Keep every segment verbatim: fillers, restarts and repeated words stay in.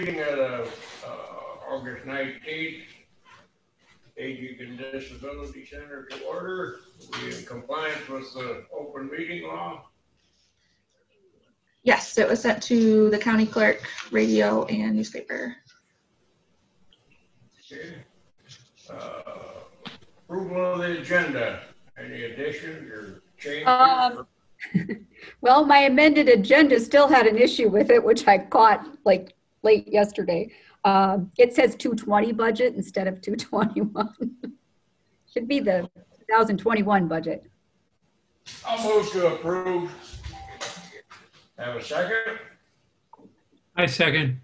meeting of the, uh, August nineteenth, Aging and Disability Center to order. We in compliance with the open meeting law. Yes, it was sent to the county clerk, radio, and newspaper. Okay. Uh, approval of the agenda. Any additions or changes? Um, well, my amended agenda still had an issue with it, which I caught like late yesterday. Um, it says two twenty budget instead of two twenty-one. Should be the two thousand twenty-one budget. I'll move to approve. Have a second? I second.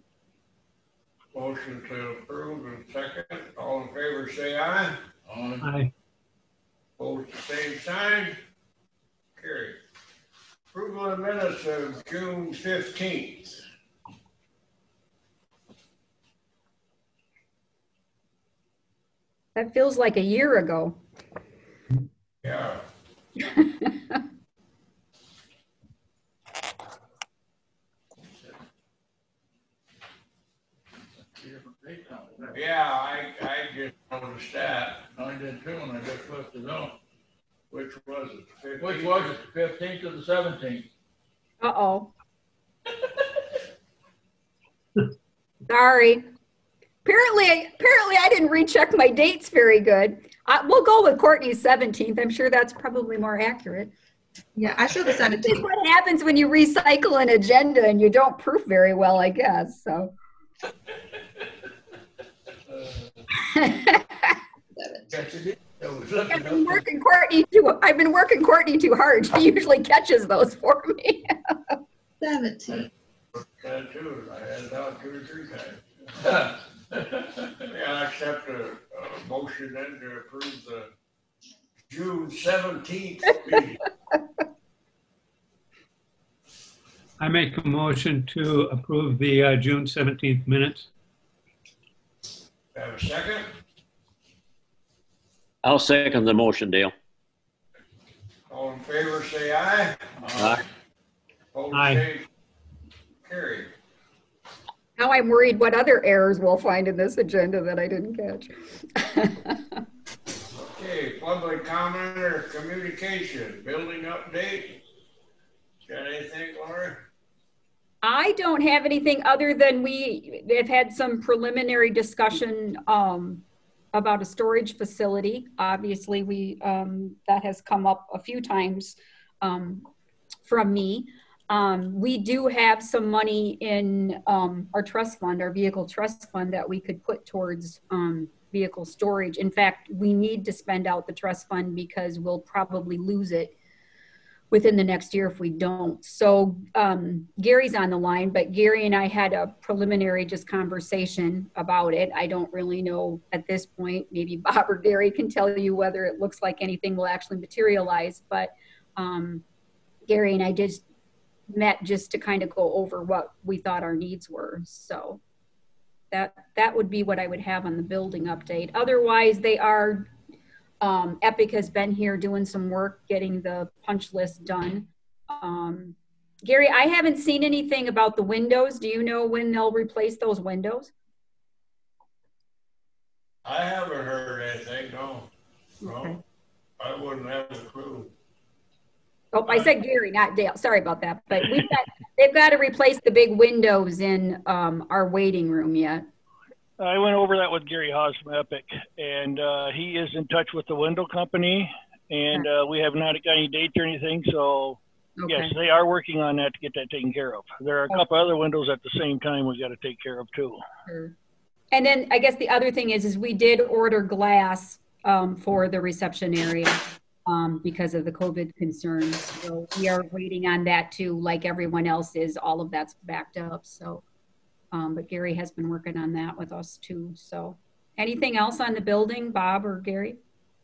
Motion to approve and second. All in favor say aye. Aye. Opposed, the same sign. Carried. Approval of minutes of June fifteenth. That feels like a year ago. Yeah. Yeah, I, I just noticed that. I did too, and I just left it out. Which was it? fifteenth? Which was it, the fifteenth or the seventeenth? Uh-oh. Sorry. Apparently, apparently I didn't recheck my dates very good. I, we'll go with Courtney's seventeenth. I'm sure that's probably more accurate. Yeah, I showed the This is seventeenth. what happens when you recycle an agenda and you don't proof very well, I guess, so. Yes, it is. I was I've looking been up. working Courtney too, I've been working Courtney too hard. She usually catches those for me. seventeenth. That too. I had it out two or three times. Yeah, I accept a, a motion then to approve the June seventeenth meeting. I make a motion to approve the uh, June seventeenth minutes. Have a second? I'll second the motion, Dale. All in favor, say aye. Aye. Opposed, Aye. say carried. Now I'm worried what other errors we'll find in this agenda that I didn't catch. Okay, public comment or communication, building update. Got anything, Laura? I don't have anything other than we have had some preliminary discussion um, about a storage facility. Obviously, we um, that has come up a few times um, from me. Um, we do have some money in um, our trust fund, our vehicle trust fund, that we could put towards um, vehicle storage. In fact, we need to spend out the trust fund because we'll probably lose it within the next year if we don't. So um, Gary's on the line, but Gary and I had a preliminary just conversation about it. I don't really know at this point. Maybe Bob or Gary can tell you whether it looks like anything will actually materialize, but um, Gary and I just met just to kind of go over what we thought our needs were. So that that would be what I would have on the building update. Otherwise, they are Um, Epic has been here doing some work getting the punch list done. Um, Gary, I haven't seen anything about the windows. Do you know when they'll replace those windows? I haven't heard anything, no. Okay. No, I wouldn't have a clue. Oh, I said Gary, not Dale. Sorry about that. But we've got, they've got to replace the big windows in um, our waiting room yet. I went over that with Gary Haas from Epic, and uh, he is in touch with the window company, and uh, we have not got any dates or anything. So, Okay. yes, they are working on that to get that taken care of. There are a couple other windows at the same time we got to take care of too. Sure. And then I guess the other thing is, is we did order glass um, for the reception area um, because of the COVID concerns. So we are waiting on that too, like everyone else is. All of that's backed up. So. Um, but Gary has been working on that with us too. So anything else on the building, Bob or Gary?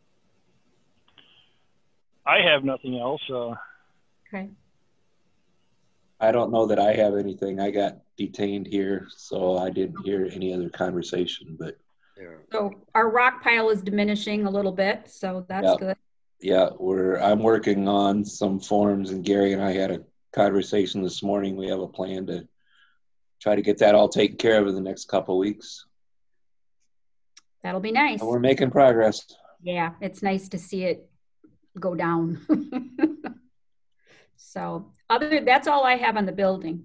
I have nothing else. Uh, Okay. I don't know that I have anything. I got detained here, so I didn't hear any other conversation, but So our rock pile is diminishing a little bit, so that's Yeah. good. yeah, we're, I'm working on some forms, and Gary and I had a conversation this morning. We have a plan to try to get that all taken care of in the next couple of weeks. That'll be nice. And we're making progress. Yeah, it's nice to see it go down. So other, that's all I have on the building.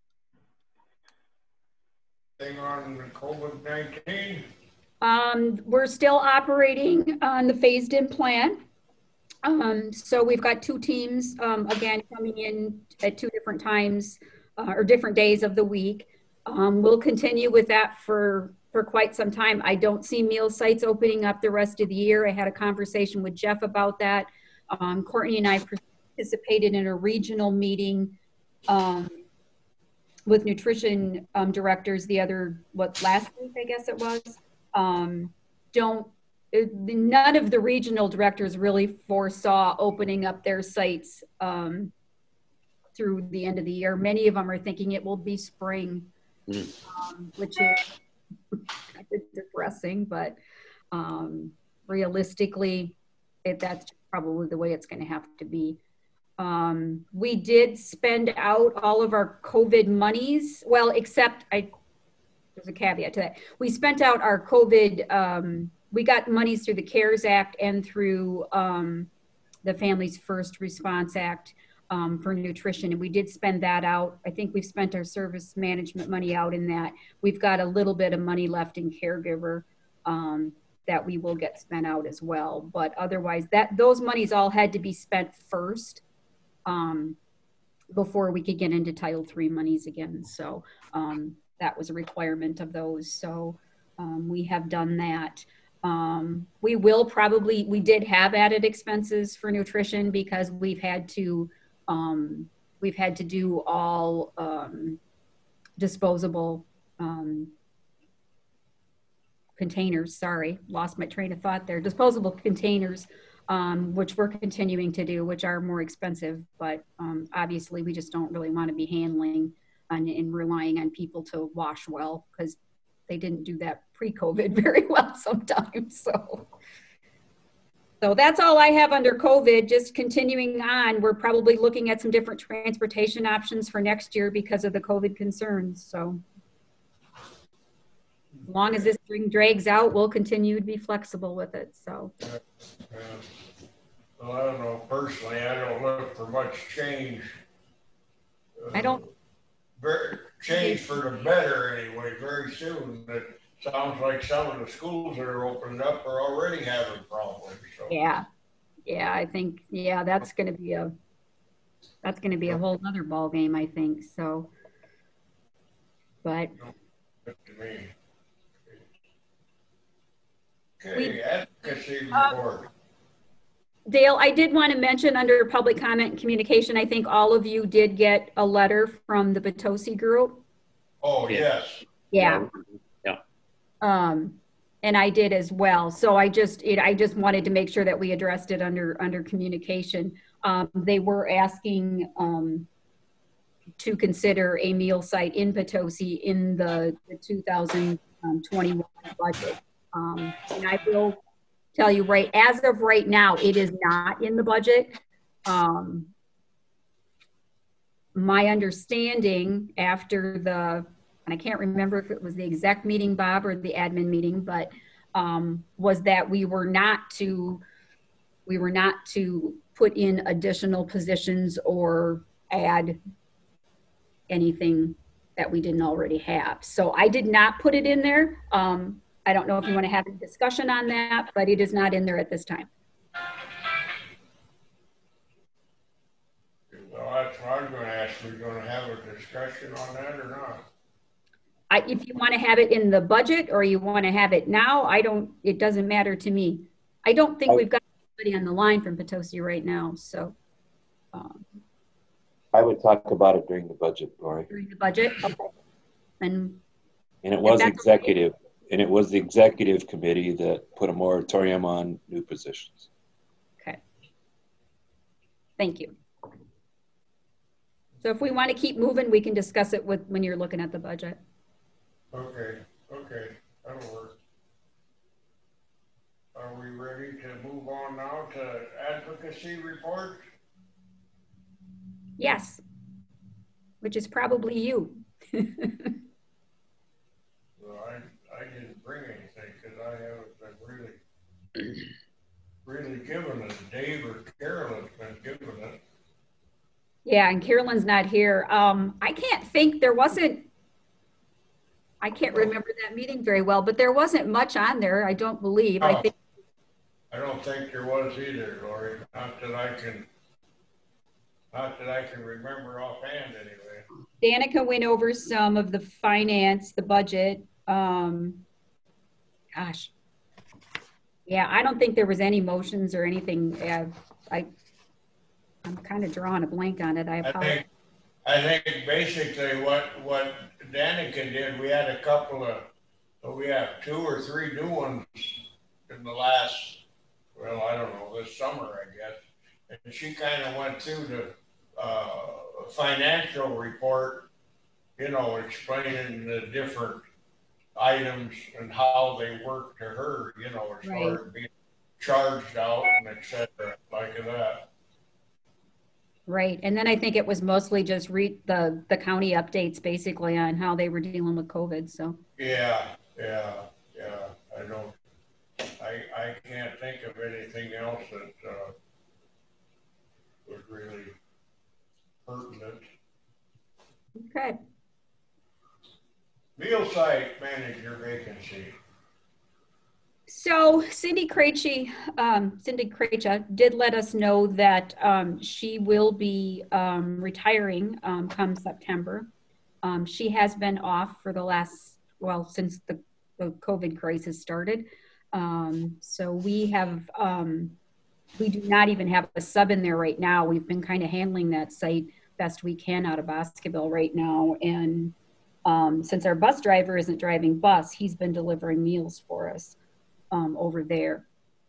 Thing on COVID nineteen? Um, we're still operating on the phased-in plan. Um, so we've got two teams, um, again, coming in at two different times uh, or different days of the week. Um, we'll continue with that for, for quite some time. I don't see meal sites opening up the rest of the year. I had a conversation with Jeff about that. Um, Courtney and I participated in a regional meeting um, with nutrition um, directors the other, what, last week, I guess it was. Um, don't, it, none of the regional directors really foresaw opening up their sites um, through the end of the year. Many of them are thinking it will be spring, Mm. um, which is kind of depressing, but um, realistically, it, that's probably the way it's going to have to be. Um, we did spend out all of our COVID monies, well, except I, there's a caveat to that. We spent out our COVID, um, we got monies through the CARES Act and through um, the Families First Response Act um, for nutrition. And we did spend that out. I think we've spent our service management money out in that. We've got a little bit of money left in caregiver um, that we will get spent out as well. But otherwise, that those monies all had to be spent first um, before we could get into Title three monies again. So um, that was a requirement of those. So um, we have done that. Um, we will probably, we did have added expenses for nutrition because we've had to, um, we've had to do all um, disposable um, containers, sorry, lost my train of thought there, disposable containers, um, which we're continuing to do, which are more expensive, but um, obviously we just don't really want to be handling and, and relying on people to wash well, because they didn't do that pre-COVID very well sometimes. So, so that's all I have under COVID. Just continuing on, we're probably looking at some different transportation options for next year because of the COVID concerns. So as long as this thing drags out, we'll continue to be flexible with it. So. Uh, well, I don't know, personally, I don't look for much change. Uh, I don't. Very, change for the better anyway, very soon. It sounds like some of the schools that are opening up are already having problems. So. Yeah, yeah, I think, yeah, that's going to be a, that's going to be a whole other ball game, I think. So, but. To me. Okay, We, advocacy uh, report. Dale, I did want to mention under public comment and communication, I think all of you did get a letter from the Potosi group. Oh, yes. Yeah. Yeah. Um, and I did as well. So I just, it, I just wanted to make sure that we addressed it under, under communication. Um, they were asking um, to consider a meal site in Potosi in the, the two thousand twenty-one budget. Um, and I will tell you right, as of right now, it is not in the budget. Um, my understanding after the, and I can't remember if it was the exec meeting, Bob, or the admin meeting, but um, was that we were not to, we were not to put in additional positions or add anything that we didn't already have. So I did not put it in there. Um, I don't know if you want to have a discussion on that, but it is not in there at this time. Well, that's what I was going to ask. We're going to have a discussion on that or not? I, if you want to have it in the budget or you want to have it now, I don't, it doesn't matter to me. I don't think we've got anybody on the line from Potosi right now. So. Um, I would talk about it during the budget, Lori. During the budget? Okay. And, and it was that's executive. Okay. And it was the executive committee that put a moratorium on new positions. Okay. Thank you. So if we want to keep moving, we can discuss it with when you're looking at the budget. Okay, okay, that'll work. Are we ready to move on now to advocacy report? Yes, which is probably you. Well, I, I didn't bring anything because I haven't been really, really giving it. Dave or Carolyn's been giving it. Yeah, and Carolyn's not here. Um, I can't think, there wasn't, I can't remember that meeting very well, but there wasn't much on there, I don't believe. I Oh. think, I don't think there was either, Lori. Not that I can, not that I can remember offhand anyway. Danica went over some of the finance, the budget. Um, gosh. Yeah, I don't think there was any motions or anything. Uh, I, I'm kind of drawing a blank on it. I I apologize. think, I think basically what, what Danica did, we had a couple of, well, we have two or three new ones in the last, well, I don't know, this summer, I guess. And she kind of went through the uh, financial report, you know, explaining the different items and how they work to her, you know, as Right. far as being charged out and et cetera, like that. Right. And then I think it was mostly just read the, the county updates basically on how they were dealing with COVID. So, Yeah, yeah, yeah. I don't, I, I can't think of anything else that uh, was really pertinent. okay. Meal site manager vacancy. So Cindy Krejci, um, Cindy Krejci did let us know that um, she will be um, retiring um, come September. Um, she has been off for the last, well, since the, the COVID crisis started. Um, so we have, um, we do not even have a sub in there right now. We've been kind of handling that site best we can out of Boscoville right now. And um, since our bus driver isn't driving bus, he's been delivering meals for us. Um, over there.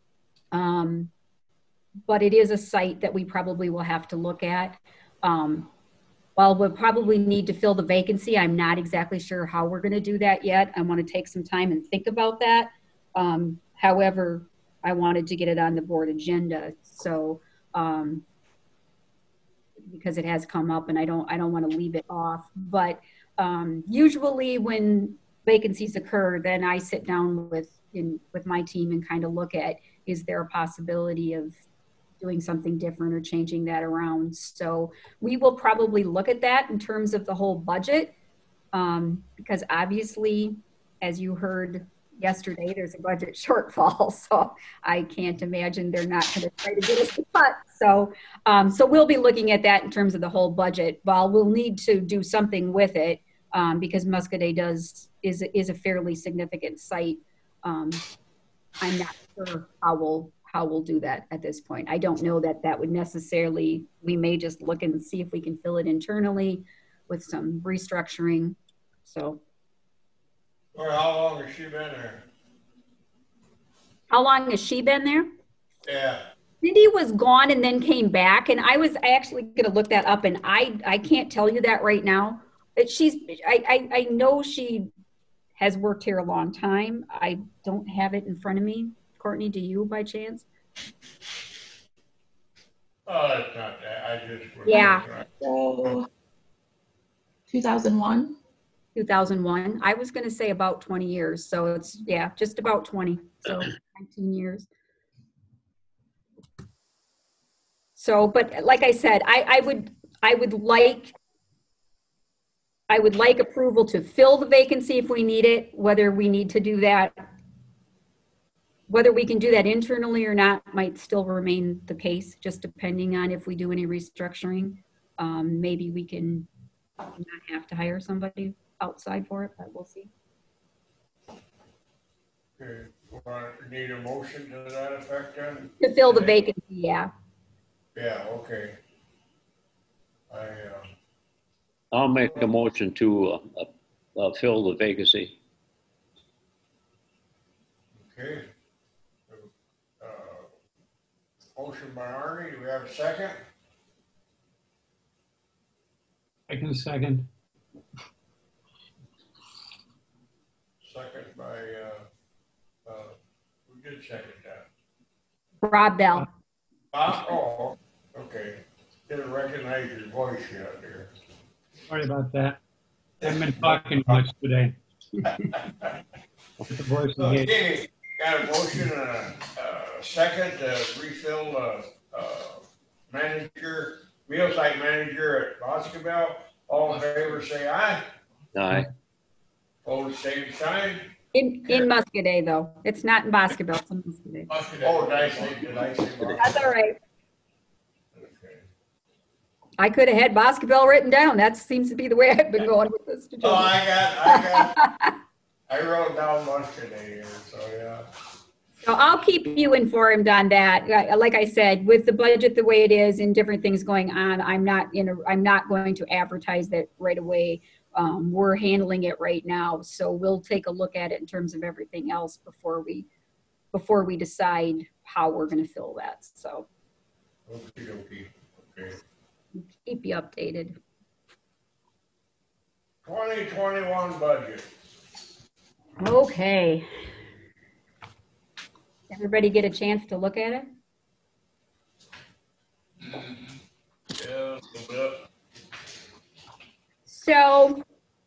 Um, but it is a site that we probably will have to look at. Um, while we'll probably need to fill the vacancy, I'm not exactly sure how we're going to do that yet. I want to take some time and think about that. Um, however, I wanted to get it on the board agenda. So, um, because it has come up and I don't, I don't want to leave it off. But um, usually when vacancies occur, then I sit down with in with my team and kind of look at, is there a possibility of doing something different or changing that around? So we will probably look at that in terms of the whole budget, um, because obviously, as you heard yesterday, there's a budget shortfall. So I can't imagine they're not going to try to get us to cut. So, um, so we'll be looking at that in terms of the whole budget. While we'll need to do something with it, um, because Muscoda does is is a fairly significant site. Um, I'm not sure how we'll how we'll do that at this point. I don't know that that would necessarily. We may just look and see if we can fill it internally with some restructuring. So, Well, how long has she been there? how long has she been there? Yeah. Cindy was gone and then came back, and I was actually going to look that up, and I I can't tell you that right now. But she's I I, I know she has worked here a long time. I don't have it in front of me. Courtney, do you by chance? Oh, it's not that. I just. was Yeah. trying- So two thousand one. two thousand one. I was going to say about twenty years. So it's, yeah, just about twenty. So nineteen years. So, but like I said, I, I would, I would like, I would like approval to fill the vacancy if we need it, whether we need to do that. Whether we can do that internally or not might still remain the case, just depending on if we do any restructuring. Um, maybe we can not have to hire somebody outside for it, but we'll see. Okay. Well, need a motion to that effect then? To fill the vacancy, yeah. Yeah, okay. I, uh, I'll make a motion to uh, uh, uh, fill the vacancy. okay. Uh, Motion by Arnie, do we have a second? I can second. Second by, uh, uh, who did second that? Rob Bell. Bob, oh, okay. Didn't recognize your voice yet there. Sorry about that. Haven't been talking much today. With the voice of the- Okay, got a motion and a, a second to refill the, uh, manager, meal site manager at Boscobel. All in favor, say aye. Aye. Opposed, same sign. In, in Muscadet though. It's not in Boscobel, it's in Muscadet. Oh, did I say, did I say? That's all right. Okay. I could have had Boscobel written down. That seems to be the way I've been going with this. Oh, I got, I got, I wrote down Muscadet here, so yeah. So I'll keep you informed on that. Uh, Like I said, with the budget the way it is and different things going on, I'm not in a, I'm not going to advertise that right away. Um, we're handling it right now. So we'll take a look at it in terms of everything else before we, before we decide how we're going to fill that. So Okey dokey. Okay. keep you updated. Twenty twenty-one budget. Okay. Everybody get a chance to look at it? Yeah, a little bit. So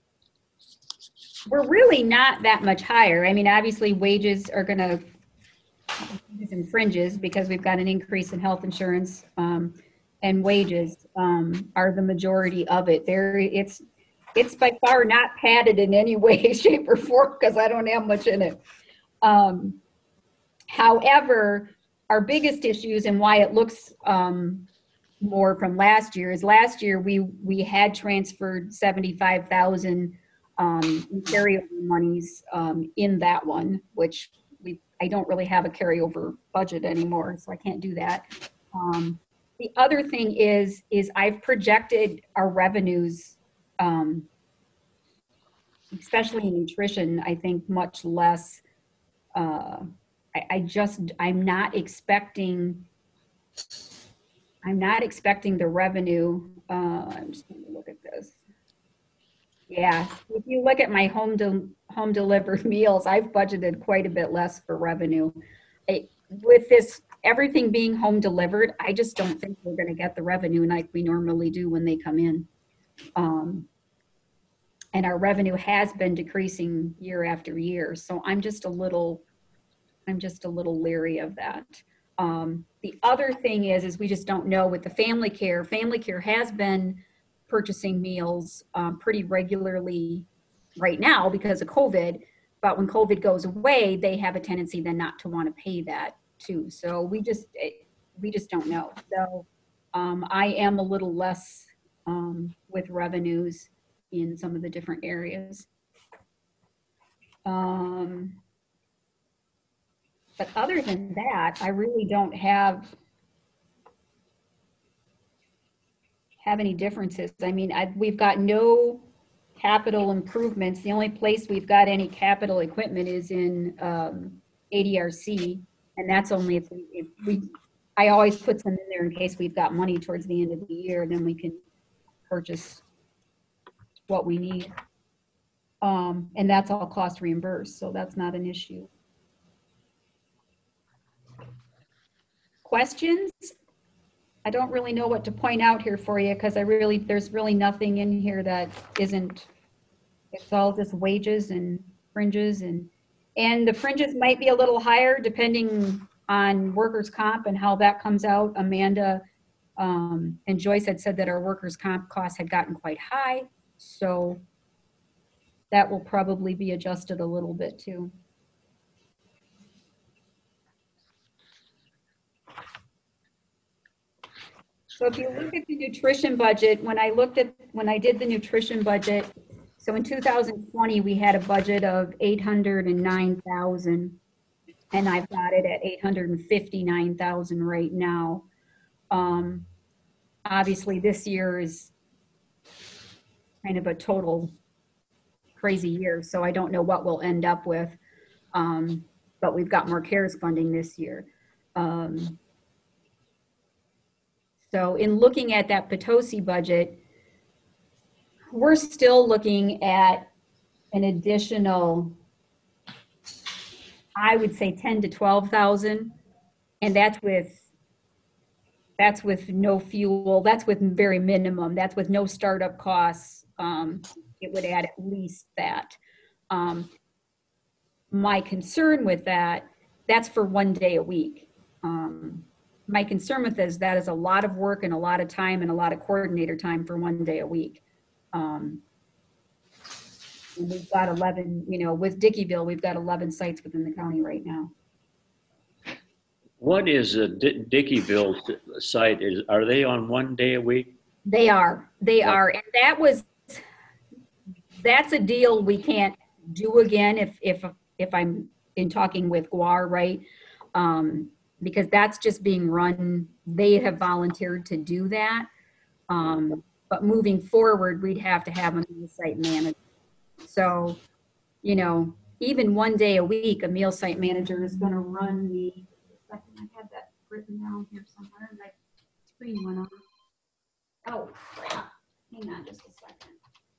we're really not that much higher. I mean, obviously wages are gonna and fringes because we've got an increase in health insurance, um, and wages, um, are the majority of it. There, it's, it's by far not padded in any way, shape or form because I don't have much in it. Um, however, our biggest issues and why it looks, um, more from last year is last year we we had transferred seventy-five thousand um in carryover monies um in that one, which we I don't really have a carryover budget anymore, so I can't do that. Um the other thing is is I've projected our revenues, um especially in nutrition, I think much less. uh I, I just I'm not expecting I'm not expecting the revenue. Uh, I'm just going to look at this. Yeah, if you look at my home de home delivered meals, I've budgeted quite a bit less for revenue. I, with this, everything being home delivered, I just don't think we're going to get the revenue like we normally do when they come in. Um, and our revenue has been decreasing year after year. So I'm just a little, I'm just a little leery of that. Um, the other thing is, is we just don't know with the family care. Family care has been purchasing meals um, pretty regularly right now because of COVID. But when COVID goes away, they have a tendency then not to want to pay that too. So we just it, we just don't know. So um, I am a little less um, with revenues in some of the different areas. Um, But other than that, I really don't have have any differences. I mean, I, we've got no capital improvements. The only place we've got any capital equipment is in um, A D R C, and that's only if we, if we. I always put some in there in case we've got money towards the end of the year, then we can purchase what we need. Um, and that's all cost reimbursed, so that's not an issue. Questions? I don't really know what to point out here for you because I really, there's really nothing in here that isn't, it's all just wages and fringes and, and the fringes might be a little higher depending on workers' comp and how that comes out. Amanda um, and Joyce had said that our workers' comp costs had gotten quite high. So that will probably be adjusted a little bit too. So if you look at the nutrition budget, when I looked at, when I did the nutrition budget, so in two thousand twenty, we had a budget of eight hundred nine thousand, and I've got it at eight hundred fifty-nine thousand right now. Um, obviously, this year is kind of a total crazy year, so I don't know what we'll end up with, um, but we've got more CARES funding this year. Um, So in looking at that Potosi budget, we're still looking at an additional, I would say ten to twelve thousand. And that's with, that's with no fuel, that's with very minimum, that's with no startup costs. Um, it would add at least that. Um, my concern with that, that's for one day a week. Um, my concern with this, that is a lot of work and a lot of time and a lot of coordinator time for one day a week. Um, and we've got eleven, you know, with Dickeyville, we've got eleven sites within the county right now. What is a Di- Dickeyville site? Is, are they on one day a week? They are, they Yeah. are. And that was, that's a deal we can't do again if, if, if I'm in talking with Guar, right? Um, because that's just being run, they have volunteered to do that. Um, but moving forward, we'd have to have a meal site manager. So, you know, even one day a week, a meal site manager is gonna run the, I had that written down here somewhere, my screen went on. Oh, crap. Hang on just a second.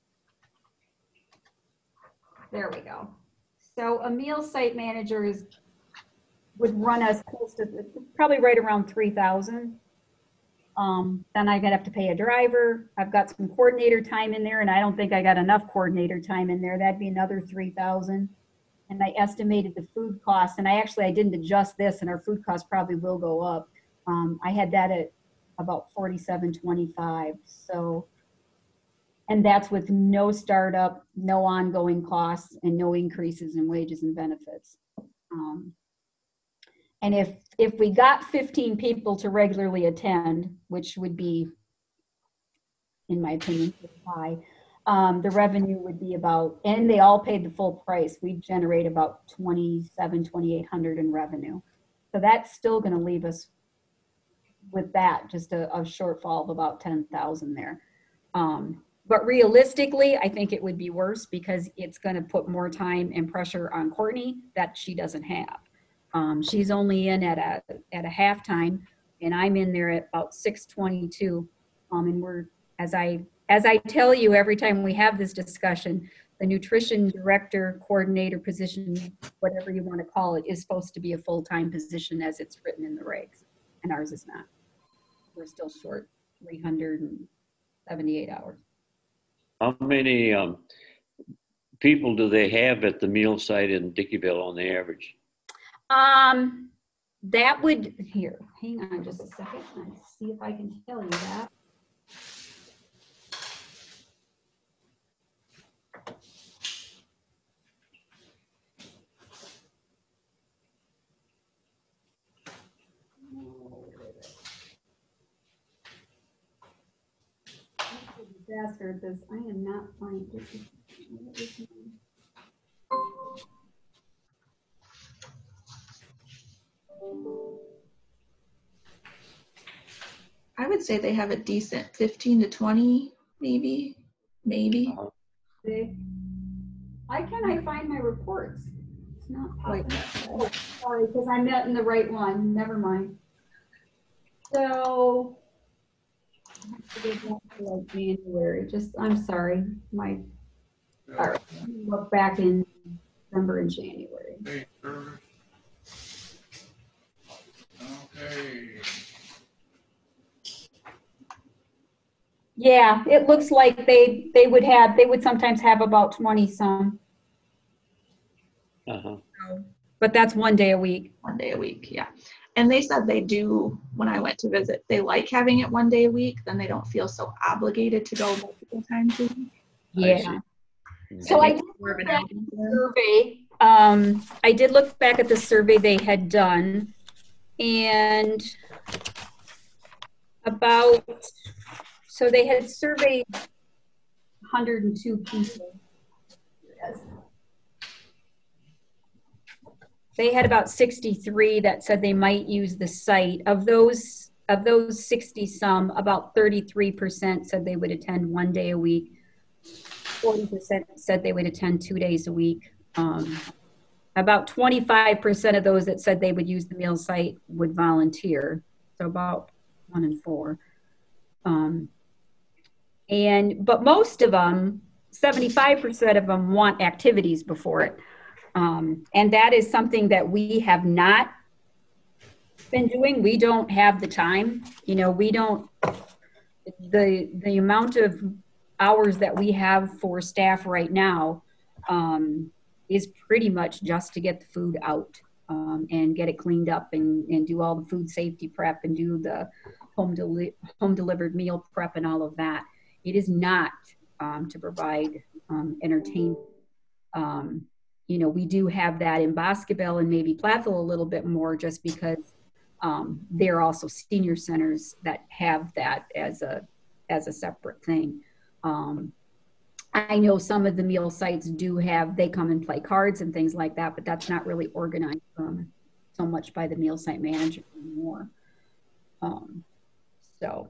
There we go. So a meal site manager is, would run us close to, probably right around three thousand. Um, then I'd have to pay a driver. I've got some coordinator time in there, and I don't think I got enough coordinator time in there. That'd be another three thousand. And I estimated the food costs, and I actually, I didn't adjust this, and our food costs probably will go up. Um, I had that at about forty-seven twenty-five. So, and that's with no startup, no ongoing costs, and no increases in wages and benefits. Um, and if if we got fifteen people to regularly attend, which would be, in my opinion, high, um, the revenue would be about, and they all paid the full price, we'd generate about twenty-seven, twenty-eight hundred in revenue. So that's still going to leave us with that, just a, a shortfall of about ten thousand there. Um, but realistically, I think it would be worse because it's going to put more time and pressure on Courtney that she doesn't have. Um, she's only in at a at a halftime, and I'm in there at about six twenty-two. Um, and we're, as I as I tell you every time we have this discussion, the nutrition director, coordinator position, whatever you want to call it, is supposed to be a full-time position as it's written in the regs, and ours is not. We're still short three hundred seventy-eight hours. How many um, people do they have at the meal site in Dickeyville on the average? Um, that would, here, hang on just a second. Let's see if I can tell you that. Disaster at this. I am not finding this. I would say they have a decent fifteen to twenty, maybe, maybe. Big. Why can't I find my reports? It's not popping up. Oh, sorry, because I'm not in the right one. Never mind. So, I have to go back to like January. Just, I'm sorry. My, all right, let me look back in December and January. Day service. Okay. Yeah, it looks like they, they would have, they would sometimes have about twenty some, Uh-huh. but that's one day a week. One day a week, yeah. And they said they do, when I went to visit, they like having it one day a week, then they don't feel so obligated to go multiple times a week. Yeah. see. So I did More of an look back outing at for the them. survey. Um, I did look back at the survey they had done, and about, so they had surveyed one hundred two people. Yes. They had about sixty-three that said they might use the site. Of those, of those sixty some, about thirty-three percent said they would attend one day a week. forty percent said they would attend two days a week. Um, about twenty-five percent of those that said they would use the meal site would volunteer. So about one in four. Um, and, but most of them, seventy-five percent of them want activities before it. Um, and that is something that we have not been doing. We don't have the time. You know, we don't, the, the amount of hours that we have for staff right now um, is pretty much just to get the food out um, and get it cleaned up and, and do all the food safety prep and do the home, deli- home delivered meal prep and all of that. It is not um, to provide um, entertainment. Um, you know, we do have that in Boscobel and maybe Plathville a little bit more just because um, they're also senior centers that have that as a as a separate thing. Um, I know some of the meal sites do have, they come and play cards and things like that, but that's not really organized um, so much by the meal site manager anymore. Um, so.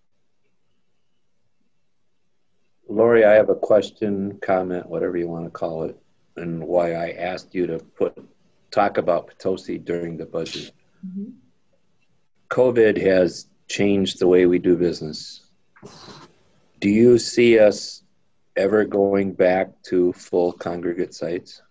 Lori, I have a question, comment, whatever you want to call it, and why I asked you to put talk about Potosi during the budget. Mm-hmm. COVID has changed the way we do business. Do you see us ever going back to full congregate sites?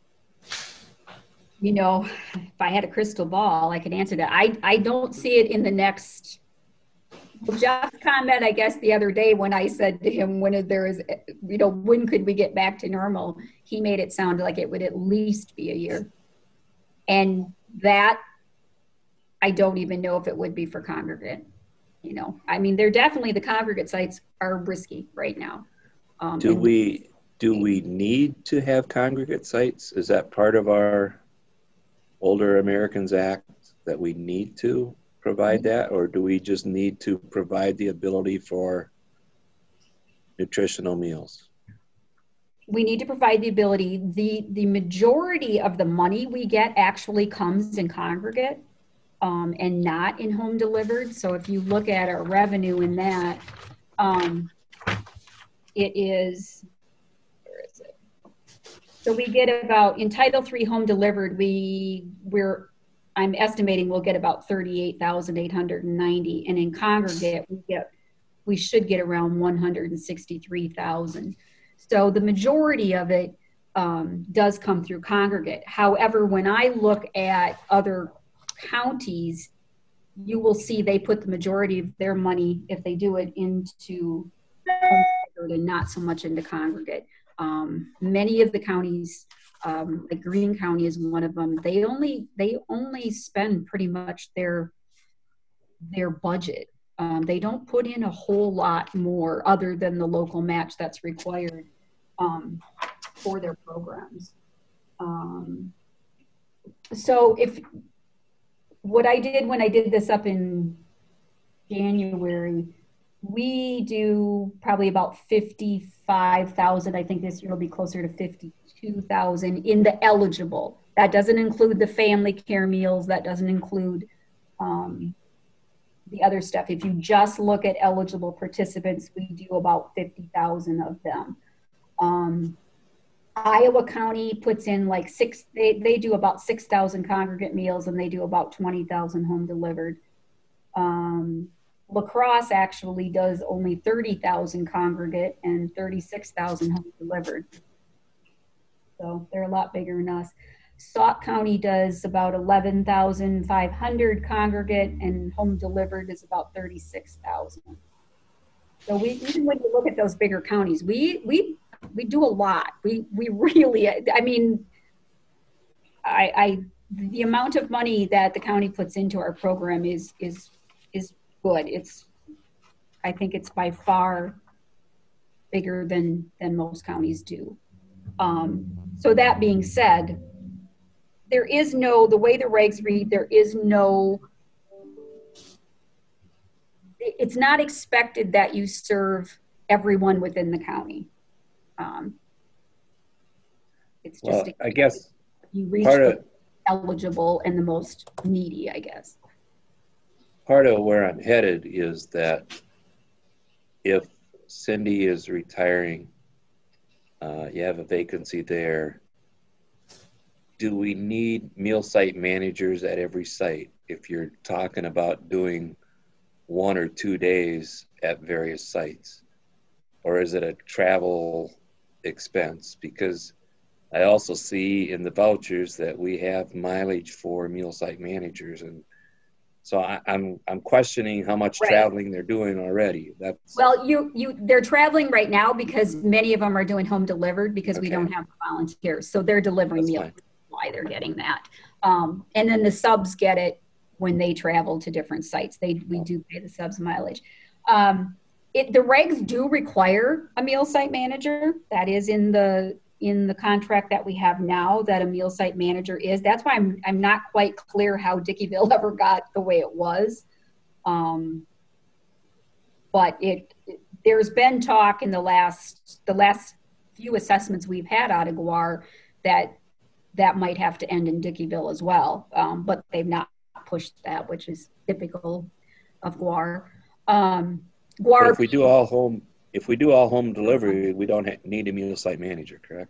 You know, if I had a crystal ball, I could answer that. I, I don't see it in the next. Well, Jeff's comment, I guess, the other day when I said to him, when is there is, you know, when could we get back to normal? He made it sound like it would at least be a year. And that, I don't even know if it would be for congregate. You know, I mean, they're definitely, the congregate sites are risky right now. Um, do we do we need to have congregate sites? Is that part of our Older Americans Act that we need to provide that, or do we just need to provide the ability for nutritional meals? We need to provide the ability. The the majority of the money we get actually comes in congregate um, and not in home delivered. So if you look at our revenue in that, um, it is, where is it? So we get about, in Title three home delivered, we, we're, I'm estimating we'll get about thirty-eight thousand eight hundred ninety. And in congregate, we get, we should get around one hundred sixty-three thousand. So the majority of it um, does come through congregate. However, when I look at other counties, you will see they put the majority of their money, if they do it, into and not so much into congregate. Um, many of the counties, um, like Greene County is one of them, they only they only spend pretty much their their budget. Um, they don't put in a whole lot more other than the local match that's required um, for their programs. Um, so if what I did when I did this up in January, we do probably about fifty-five thousand. I think this year will be closer to fifty-two thousand in the eligible. That doesn't include the family care meals. That doesn't include um, the other stuff. If you just look at eligible participants, we do about fifty thousand of them. Um, Iowa County puts in like six, they, they do about six thousand congregate meals and they do about twenty thousand home delivered. Um, La Crosse actually does only thirty thousand congregate and thirty-six thousand home delivered. So they're a lot bigger than us. Sauk County does about eleven thousand five hundred congregate and home delivered is about thirty-six thousand. So we, even when you look at those bigger counties, we, we, we do a lot. We, we really, I mean, I, I, the amount of money that the county puts into our program is, is, is good. It's, I think it's by far bigger than, than most counties do. Um, so that being said, there is no, the way the regs read, there is no, it's not expected that you serve everyone within the county. Um, it's just, well, I guess you reach part the of, eligible and the most needy, I guess. part of where I'm headed is that if Cindy is retiring, uh, you have a vacancy there. Do we need meal site managers at every site if you're talking about doing one or two days at various sites? Or is it a travel expense? Because I also see in the vouchers that we have mileage for meal site managers, and So I, I'm I'm questioning how much Right. traveling they're doing already. That's Well, you, you, they're traveling right now because many of them are doing home delivered because we Okay. don't have volunteers. So they're delivering That's meals. fine. Why they're getting that. Um, and then the subs get it when they travel to different sites. They, we do pay the subs mileage. Um, it, the regs do require a meal site manager. That is in the, in the contract that we have now, that a meal site manager is. That's why I'm, I'm not quite clear how Dickeyville ever got the way it was. Um, but it, it, there's been talk in the last, the last few assessments we've had out of Guar that that might have to end in Dickeyville as well. Um, but they've not pushed that, which is typical of Guar. Um, But Guar, if we do all home, if we do all home delivery, we don't ha- need a meal site manager, correct?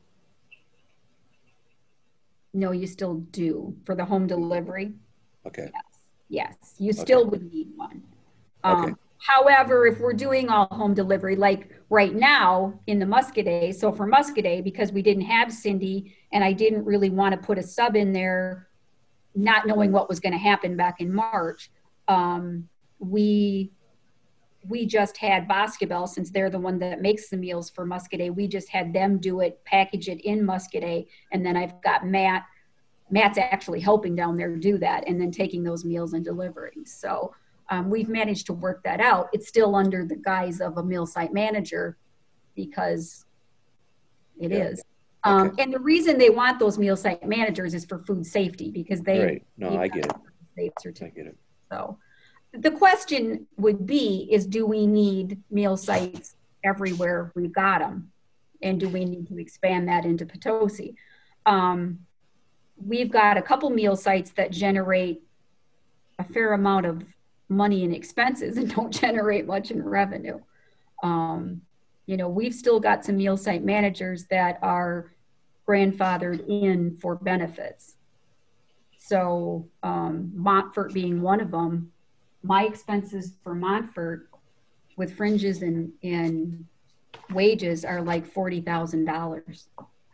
no, you still do for the home delivery. Okay. Yes, you still Okay. would need one. Um, Okay. However, if we're doing all home delivery, like right now in the Muscadet, so for Muscadet, because we didn't have Cindy and I didn't really want to put a sub in there, not knowing what was going to happen back in March, um, we we just had Boscobel, since they're the one that makes the meals for Muscadet. We just had them do it, package it in Muscadet, and then I've got Matt. Matt's actually helping down there do that, and then taking those meals and delivering. So um, we've managed to work that out. It's still under the guise of a meal site manager because it Yeah. is. Um, Okay. and the reason they want those meal site managers is for food safety, because they Right. No, I get it. Safe I certificate. get it. So the question would be, is do we need meal sites everywhere we've got them? And do we need to expand that into Potosi? Um, we've got a couple meal sites that generate a fair amount of money in expenses and don't generate much in revenue. Um, you know, we've still got some meal site managers that are grandfathered in for benefits. So um, Montfort being one of them, my expenses for Montfort with fringes and, and wages are like forty thousand dollars.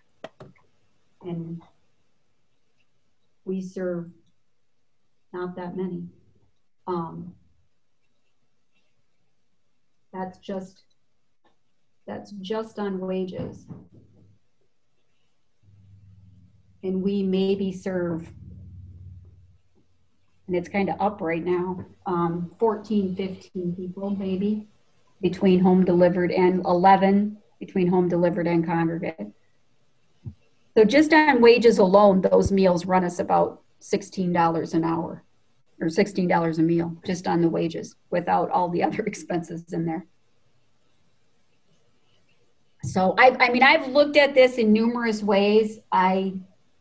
And we serve not that many. Um, that's just, that's just on wages. And we maybe serve, and it's kind of up right now, um, fourteen, fifteen people maybe, between home delivered, and eleven between home delivered and congregate. So just on wages alone, those meals run us about sixteen dollars an hour, or sixteen dollars a meal, just on the wages, without all the other expenses in there. So I, I mean, I've looked at this in numerous ways. I,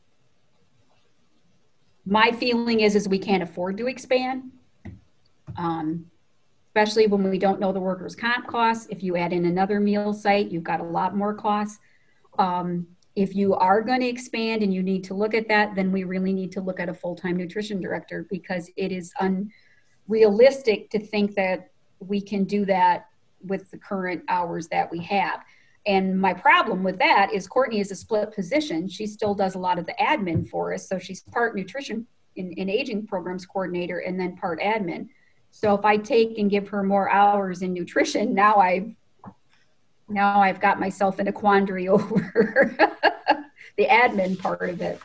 my feeling is, is we can't afford to expand, um, especially when we don't know the workers' comp costs. If you add in another meal site, you've got a lot more costs. Um, if you are going to expand and you need to look at that, then we really need to look at a full-time nutrition director, because it is unrealistic to think that we can do that with the current hours that we have. And my problem with that is Courtney is a split position. She still does a lot of the admin for us. So she's part nutrition and, and aging programs coordinator, and then part admin. So if I take and give her more hours in nutrition, now I've, now I've got myself in a quandary over the admin part of it.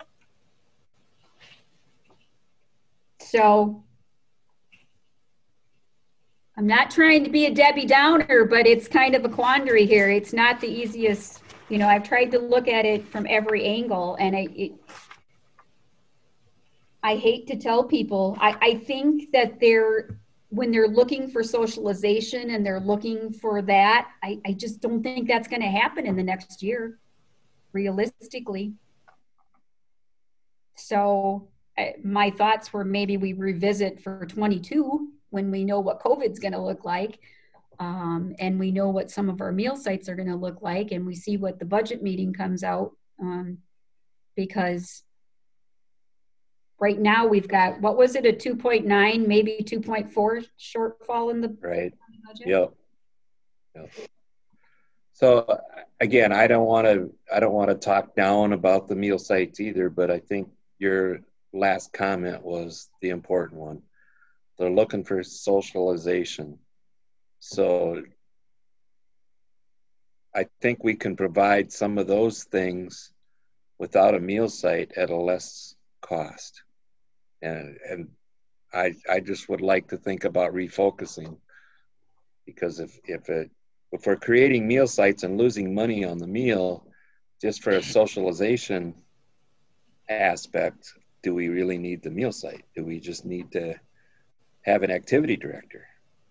So I'm not trying to be a Debbie Downer, but it's kind of a quandary here. It's not the easiest, you know, I've tried to look at it from every angle, and I, it, I hate to tell people, I, I think that they're, when they're looking for socialization and they're looking for that, I, I just don't think that's going to happen in the next year, realistically. So I, my thoughts were maybe we revisit for twenty-two when we know what COVID's going to look like, um, and we know what some of our meal sites are going to look like, and we see what the budget meeting comes out, um, because right now we've got, what was it, a two point nine, maybe two point four shortfall in the Right. budget? Yep. Yep. So again, I don't want to, I don't want to talk down about the meal sites either, but I think your, last comment was the important one. They're looking for socialization. So I think we can provide some of those things without a meal site at a less cost. And, and I, I just would like to think about refocusing, because if, if, it, if we're creating meal sites and losing money on the meal just for a socialization aspect, do we really need the meal site? Do we just need to have an activity director?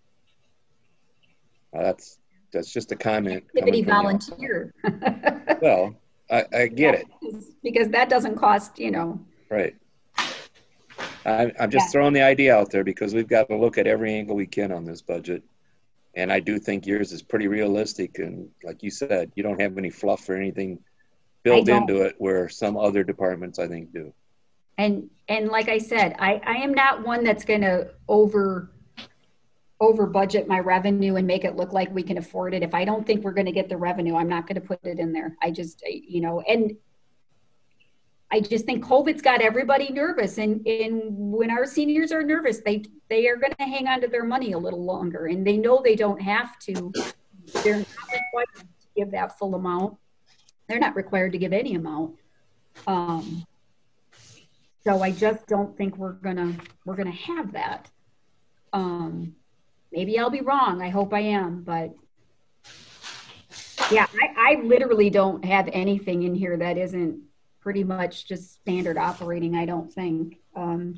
Well, that's that's just a comment. Activity coming from volunteer. the- Well, I, I get it. Because that doesn't cost, you know. Right. I, I'm just Yeah. throwing the idea out there because we've got to look at every angle we can on this budget. And I do think yours is pretty realistic. And like you said, you don't have any fluff or anything built don't. into it where some other departments, I think, do. And and like I said, I, I am not one that's going to over over budget my revenue and make it look like we can afford it. If I don't think we're going to get the revenue, I'm not going to put it in there. I just, you know, and I just think COVID's got everybody nervous. And, and when our seniors are nervous, they they are going to hang on to their money a little longer. And they know they don't have to. They're not required to give that full amount. They're not required to give any amount. Um, so I just don't think we're gonna we're gonna have that. Um, maybe I'll be wrong. I hope I am, but yeah, I, I literally don't have anything in here that isn't pretty much just standard operating. I don't think. Um,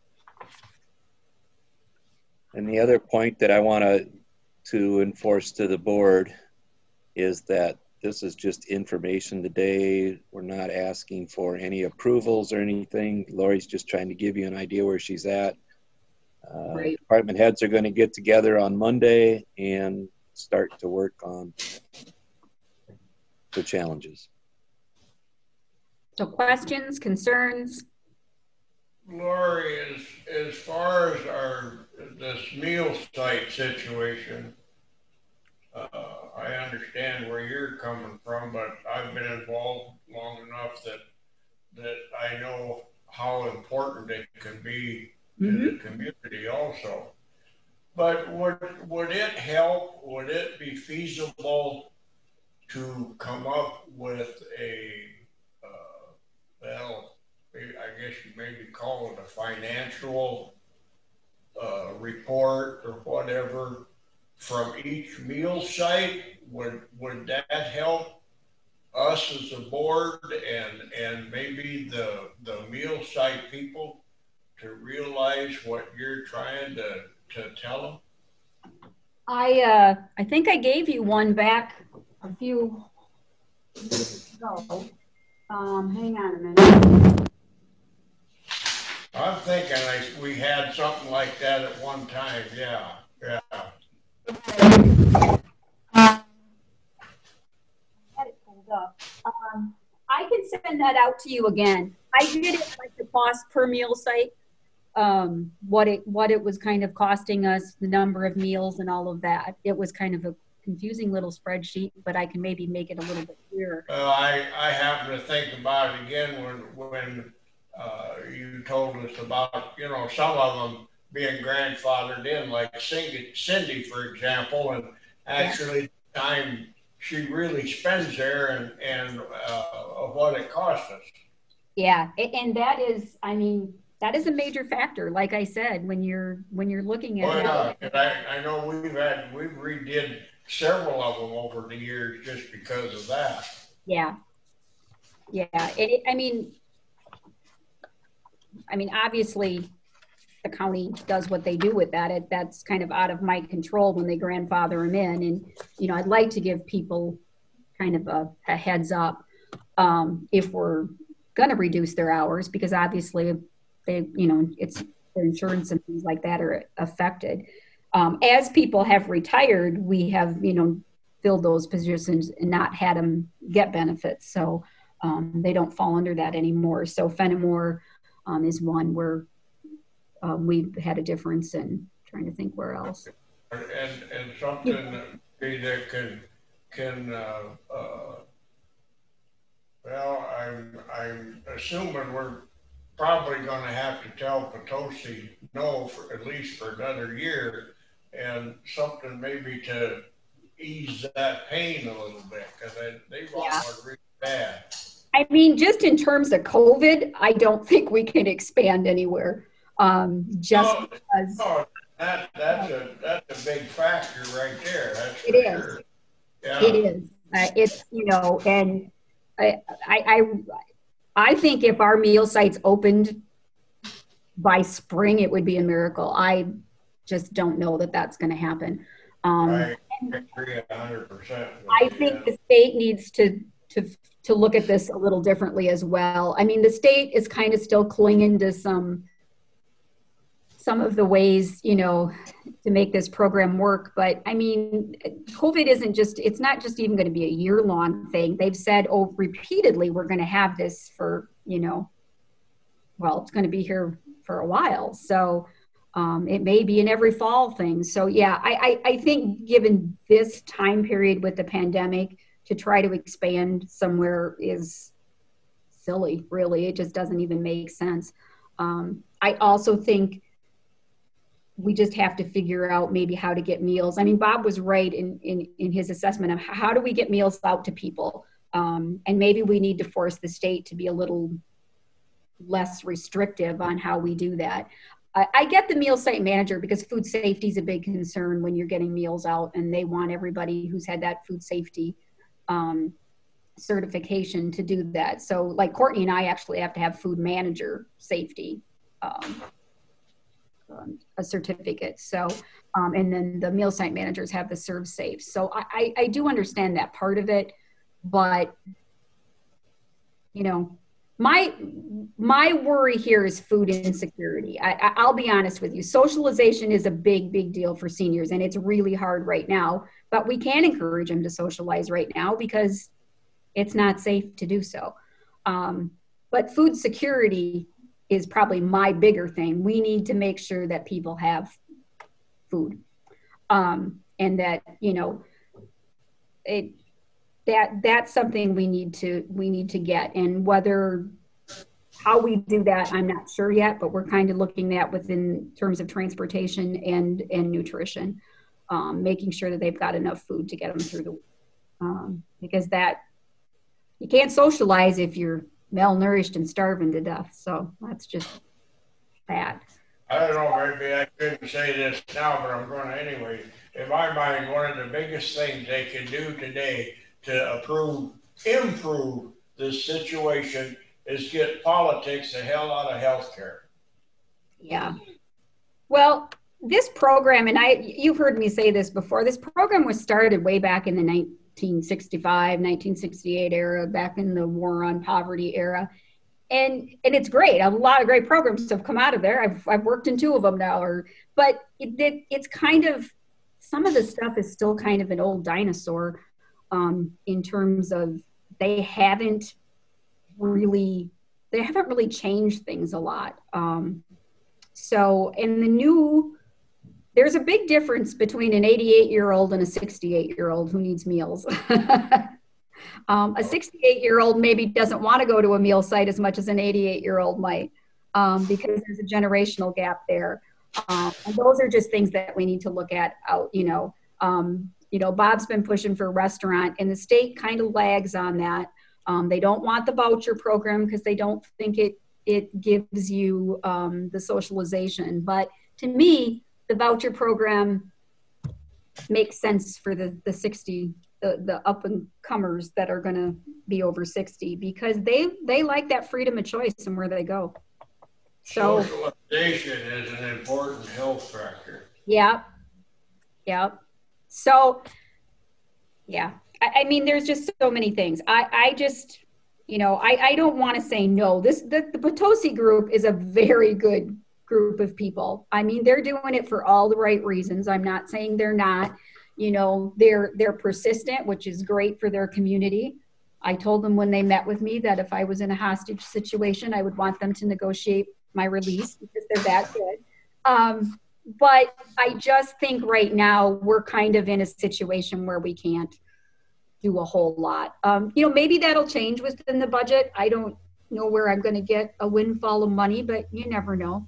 And the other point that I want to to enforce to the board is that this is just information today. We're not asking for any approvals or anything. Lori's just trying to give you an idea where she's at. Uh, Right. Department heads are going to get together on Monday and start to work on the challenges. so questions, concerns? Lori, as, as far as our, this meal site situation, uh, I understand where you're coming from, but I've been involved long enough that, that I know how important it can be to the community also. But would, would it help, would it be feasible to come up with a, uh, well, I guess you maybe call it a financial uh, report or whatever from each meal site? Would would that help us as a board and and maybe the the meal site people to realize what you're trying to to tell them? I uh, I think I gave you one back a few weeks ago. Um, hang on a minute. I'm thinking like we had something like that at one time. Yeah, yeah. Had it pulled up. Um, I can send that out to you again. I did it like the cost per meal site, um, what it what it was kind of costing us, the number of meals and all of that. It was kind of a confusing little spreadsheet, but I can maybe make it a little bit clearer. Well, I I happen to think about it again when when uh, you told us about, you know, some of them being grandfathered in, like Cindy, Cindy for example, and actually the time she really spends there and, and uh, what it costs us. Yeah, a- and that is, I mean, that is a major factor. Like I said, when you're when you're looking at Oh, that. yeah. And I, I know we've had, we've redid several of them over the years just because of that. Yeah, yeah. It, it, I mean, I mean, obviously, the county does what they do with that. It, that's kind of out of my control when they grandfather them in. And, you know, I'd like to give people kind of a, a heads up um, if we're going to reduce their hours, because obviously they, you know, it's their insurance and things like that are affected. Um, as people have retired, we have, you know, filled those positions and not had them get benefits. So um, they don't fall under that anymore. So Fenimore um, is one where um, we've had a difference in trying to think where else. And, and something that, that can, can uh, uh, well, I'm, I'm assuming we're probably gonna have to tell Potosi no for, at least for another year, and something maybe to ease that pain a little bit, because they, they want Yeah. one really bad. I mean, just in terms of COVID, I don't think we can expand anywhere. Um, just No, because no, that, that's a, that's a big factor right there, that's for It is. sure. Yeah. it is, uh, it's, you know, and I, I, I, I think if our meal sites opened by spring, it would be a miracle. I just don't know that that's going to happen. Um, I agree a hundred percent. I think the state needs to, to, to look at this a little differently as well. I mean, the state is kind of still clinging to some, some of the ways, you know, to make this program work. But I mean, COVID isn't just, it's not just even going to be a year long thing. They've said, oh, repeatedly, we're going to have this for, you know, well, it's going to be here for a while. So um, it may be an every fall thing. So yeah, I, I, I think given this time period with the pandemic, to try to expand somewhere is silly, really. It just doesn't even make sense. Um, I also think we just have to figure out maybe how to get meals. I mean, Bob was right in, in, in his assessment of how do we get meals out to people? Um, and maybe we need to force the state to be a little less restrictive on how we do that. I, I get the meal site manager because food safety is a big concern when you're getting meals out, and they want everybody who's had that food safety um, certification to do that. So like Courtney and I actually have to have food manager safety um, um, a certificate. So, um, and then the meal site managers have the serve safe. So I, I, I do understand that part of it, but you know, my, my worry here is food insecurity. I, I, I'll be honest with you. Socialization is a big, big deal for seniors, and it's really hard right now, but we can encourage them to socialize right now because it's not safe to do so. Um, but food security is probably my bigger thing. We need to make sure that people have food um, and that, you know, it, that that's something we need to we need to get. And whether how we do that, I'm not sure yet, but we're kind of looking at within terms of transportation and and nutrition, um, making sure that they've got enough food to get them through the um, because that you can't socialize if you're malnourished and starving to death. So that's just bad. I don't know, maybe I couldn't say this now, but I'm going to anyway. In my mind, one of the biggest things they can do today to approve, improve this situation is get politics the hell out of healthcare. Yeah. Well, this program, and I, you've heard me say this before, this program was started way back in the nineteen sixty-five, nineteen sixty-eight era, back in the war on poverty era. And, and it's great. A lot of great programs have come out of there. I've, I've worked in two of them now, or, but it, it, it's kind of, some of the stuff is still kind of an old dinosaur. Um, in terms of they haven't really, they haven't really changed things a lot. Um, so in the new, there's a big difference between an eighty-eight year old and a sixty-eight year old who needs meals. um, a sixty-eight year old maybe doesn't want to go to a meal site as much as an eighty-eight year old might um, because there's a generational gap there. Um, and those are just things that we need to look at out, you know, um, You know, Bob's been pushing for a restaurant, and the state kind of lags on that. Um, they don't want the voucher program because they don't think it it gives you um, the socialization. But to me, the voucher program makes sense for the the sixty, the, the up and comers that are going to be over sixty because they they like that freedom of choice and where they go. So socialization is an important health factor. Yeah, yeah. So, yeah, I, I mean, there's just so many things. I, I just, you know, I, I don't want to say no. This the, the Potosi group is a very good group of people. I mean, they're doing it for all the right reasons. I'm not saying they're not. You know, they're they're persistent, which is great for their community. I told them when they met with me that if I was in a hostage situation, I would want them to negotiate my release because they're that good. Um, But I just think right now we're kind of in a situation where we can't do a whole lot. Um, you know, maybe that'll change within the budget. I don't, know where I'm going to get a windfall of money, but you never know.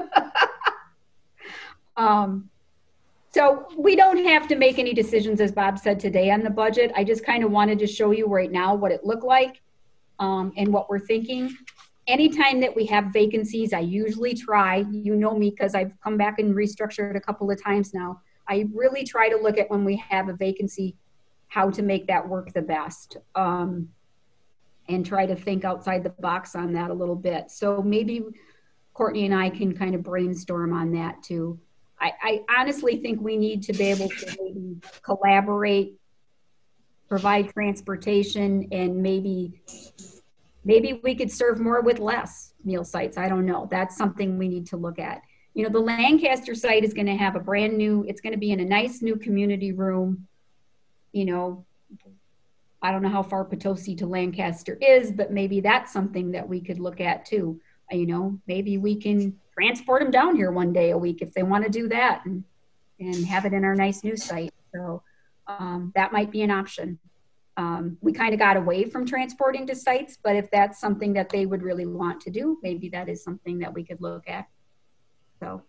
um, so we don't have to make any decisions, as Bob said today, on the budget. I just kind of wanted to show you right now what it looked like um, and what we're thinking. Anytime that we have vacancies, I usually try, you know me because I've come back and restructured a couple of times now. I really try to look at when we have a vacancy, how to make that work the best um, and try to think outside the box on that a little bit. So maybe Courtney and I can kind of brainstorm on that too. I, I honestly think we need to be able to maybe collaborate, provide transportation, and maybe maybe we could serve more with less meal sites. I don't know. That's something we need to look at. You know, the Lancaster site is going to have a brand new, it's going to be in a nice new community room. You know, I don't know how far Potosi to Lancaster is, but maybe that's something that we could look at too. You know, maybe we can transport them down here one day a week if they want to do that and, and have it in our nice new site. So um, that might be an option. Um, we kind of got away from transporting to sites, but if that's something that they would really want to do, maybe that is something that we could look at. So,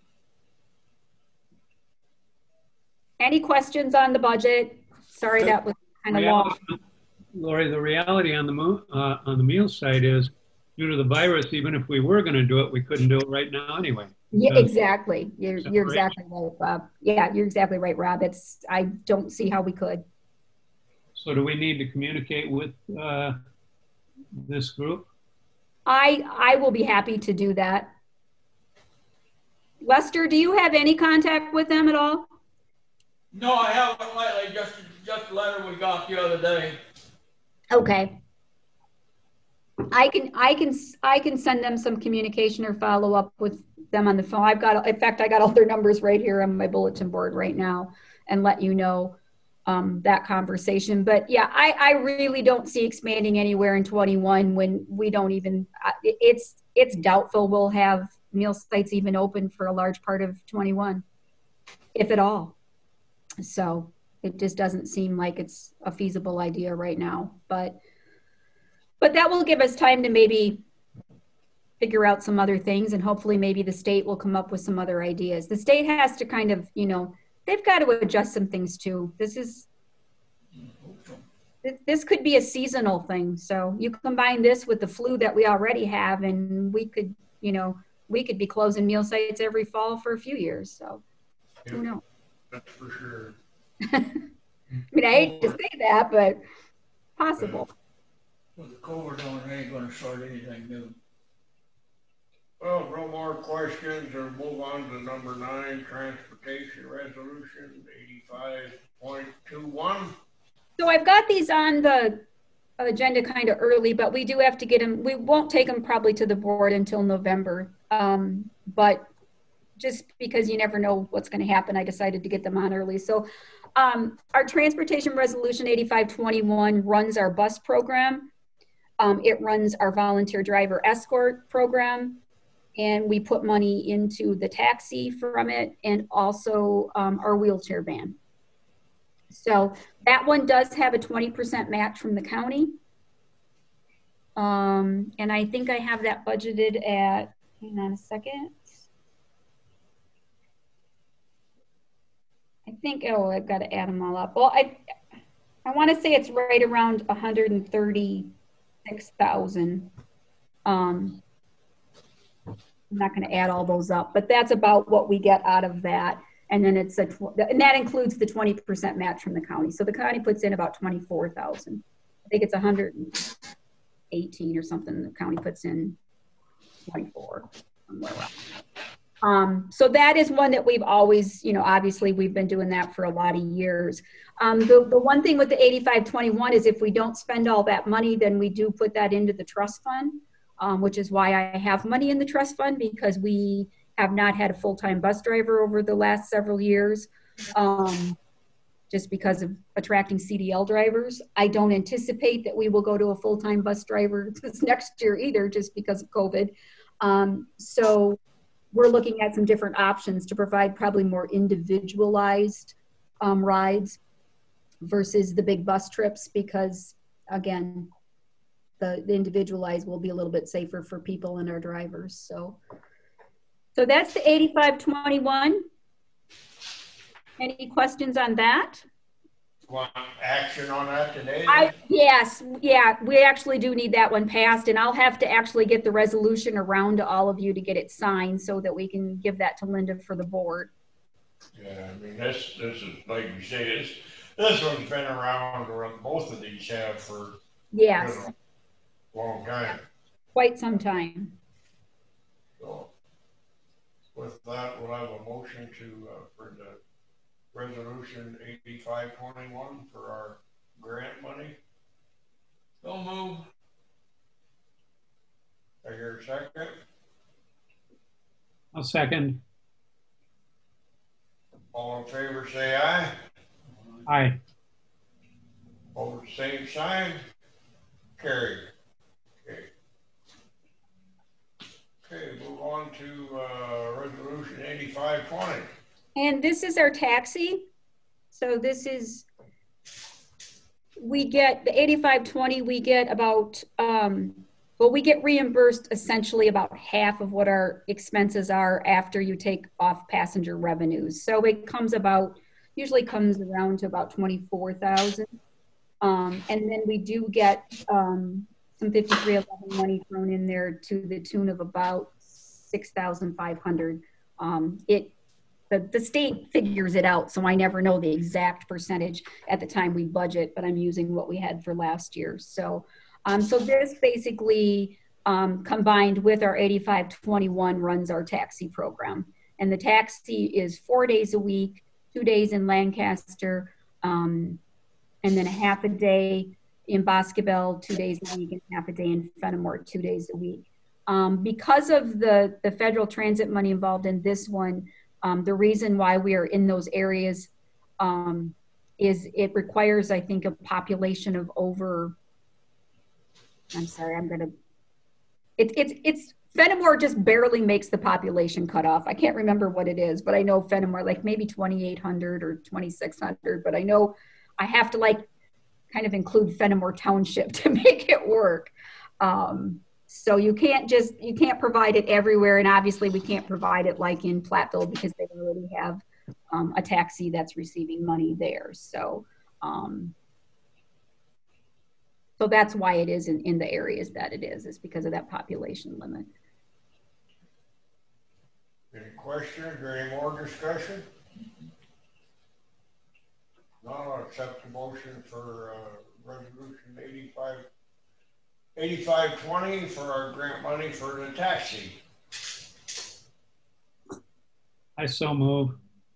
any questions on the budget? Sorry, that was kind of long. Lori, the reality on the mo uh, on the meal site is, due to the virus, even if we were going to do it, we couldn't do it right now anyway. Yeah, exactly. You're you're exactly right, Rob. Yeah, you're exactly right, Rob. It's I don't see how we could. So, do we need to communicate with uh, this group? I I will be happy to do that. Lester, do you have any contact with them at all? No, I haven't lately, just, just a letter we got the other day. Okay. I can, I can, I can send them some communication or follow up with them on the phone. I've got, in fact, I got all their numbers right here on my bulletin board right now and let you know um, that conversation. But yeah, I, I really don't see expanding anywhere in twenty-one when we don't even, it's, it's doubtful we'll have meal sites even open for a large part of twenty-one, if at all. So it just doesn't seem like it's a feasible idea right now, but but that will give us time to maybe figure out some other things, and hopefully maybe the state will come up with some other ideas. The state has to kind of, you know, they've got to adjust some things too. This is, this could be a seasonal thing. So you combine this with the flu that we already have, and we could, you know, we could be closing meal sites every fall for a few years. So Yeah, who knows? that's for sure. I mean, I hate to say that, but possible. With the COVID on, they ain't gonna start anything new. Well, no more questions, or move on to number nine, transportation resolution eighty-five point two one. So I've got these on the agenda kind of early, but we do have to get them. We won't take them probably to the board until November. Um, but just because you never know what's going to happen, I decided to get them on early. So um, our transportation resolution eighty-five twenty-one runs our bus program. Um, it runs our volunteer driver escort program, and we put money into the taxi from it, and also um, our wheelchair van. So that one does have a twenty percent match from the county. Um, and I think I have that budgeted at, hang on a second. I think, oh, I've got to add them all up. Well, I, I want to say it's right around one hundred thirty-six thousand. Um, I'm not going to add all those up, but that's about what we get out of that. And then it's a, tw and that includes the twenty percent match from the county. So the county puts in about twenty-four thousand. I think it's one hundred eighteen or something. The county puts in twenty-four. Somewhere around. Um, so that is one that we've always, you know, obviously we've been doing that for a lot of years. Um, the, the one thing with the eighty-five twenty-one is if we don't spend all that money, then we do put that into the trust fund, um, which is why I have money in the trust fund, because we have not had a full-time bus driver over the last several years, um, just because of attracting C D L drivers. I don't anticipate that we will go to a full-time bus driver this next year either, just because of COVID. Um, so we're looking at some different options to provide probably more individualized um, rides versus the big bus trips, because again, the, the individualized will be a little bit safer for people and our drivers. So, so that's the eighty-five twenty-one. Any questions on that? Want action on that today? I, yes, yeah, we actually do need that one passed, and I'll have to actually get the resolution around to all of you to get it signed so that we can give that to Linda for the board. Yeah, I mean, this, this is, like you say, this, this one's been around, or both of these have for Yes, you know, a long time. quite some time. So with that, we'll have a motion to, uh, for the resolution eighty-five twenty-one for our grant money. So move. I hear a second. I'll second. All in favor, say aye. Aye. Hold the same sign. Carry. Okay. Okay, move on to uh, resolution eighty-five twenty. And this is our taxi. So this is, we get the eighty-five twenty, we get about, um, well, we get reimbursed essentially about half of what our expenses are after you take off passenger revenues. So it comes about, usually comes around to about twenty-four thousand. Um, and then we do get um, some fifty-three eleven money thrown in there to the tune of about six thousand five hundred. Um, it, the, the state figures it out, so I never know the exact percentage at the time we budget, but I'm using what we had for last year. So, um, so this basically um, combined with our eighty-five twenty-one runs our taxi program. And the taxi is four days a week, two days in Lancaster, um, and then a half a day in Boscobel, two days a week, and half a day in Fenimore, two days a week. Um, because of the, the federal transit money involved in this one, um, the reason why we are in those areas um, is it requires, I think, a population of over, I'm sorry, I'm gonna, it, it's, it's, Fenimore just barely makes the population cutoff. I can't remember what it is, but I know Fenimore, like maybe twenty-eight hundred or twenty-six hundred, but I know I have to like kind of include Fenimore Township to make it work. Um, so you can't just, you can't provide it everywhere. And obviously we can't provide it like in Platteville because they already have um, a taxi that's receiving money there. So, um, so that's why it is in, in the areas that it is, is because of that population limit. Any questions or any more discussion? No, I'll accept the motion for uh, resolution eighty-five, eighty-five twenty for our grant money for the taxi. I so move.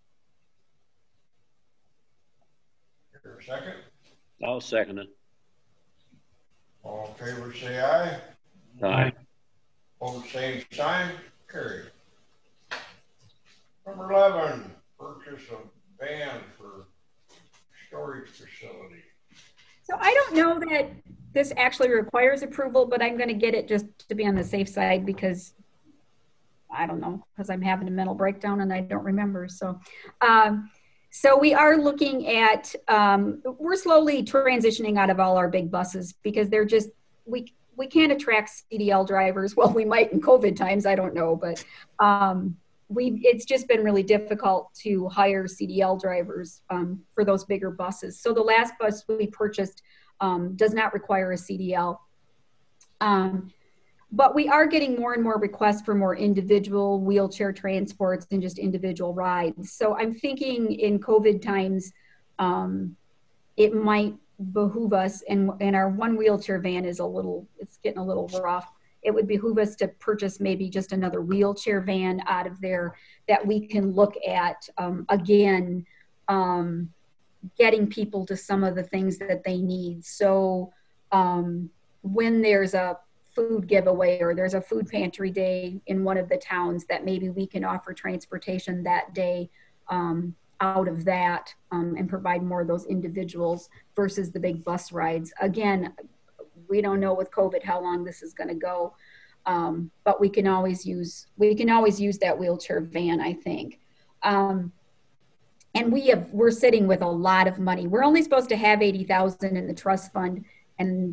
Here a second. I'll second it. All in favor, say aye. Aye. Hold the same sign. Carry. Number eleven, purchase of van for storage facility. So I don't know that this actually requires approval, but I'm going to get it just to be on the safe side because I don't know, because I'm having a mental breakdown and I don't remember. So, um, so we are looking at, um, we're slowly transitioning out of all our big buses because they're just, we, we can't attract C D L drivers. Well, we might in COVID times, I don't know, but um, we it's just been really difficult to hire C D L drivers um, for those bigger buses. So the last bus we purchased um, does not require a C D L. Um, but we are getting more and more requests for more individual wheelchair transports and just individual rides. So I'm thinking in COVID times, um, it might behoove us, and, and our one wheelchair van is a little, it's getting a little rough. It would behoove us to purchase maybe just another wheelchair van out of there that we can look at, um, again, um, getting people to some of the things that they need. So um, when there's a food giveaway or there's a food pantry day in one of the towns, that maybe we can offer transportation that day um, out of that um, and provide more of those individuals versus the big bus rides. Again, we don't know with COVID how long this is going to go, um, but we can always use we can always use that wheelchair van, I think. Um, and we have we're sitting with a lot of money. We're only supposed to have eighty thousand in the trust fund, and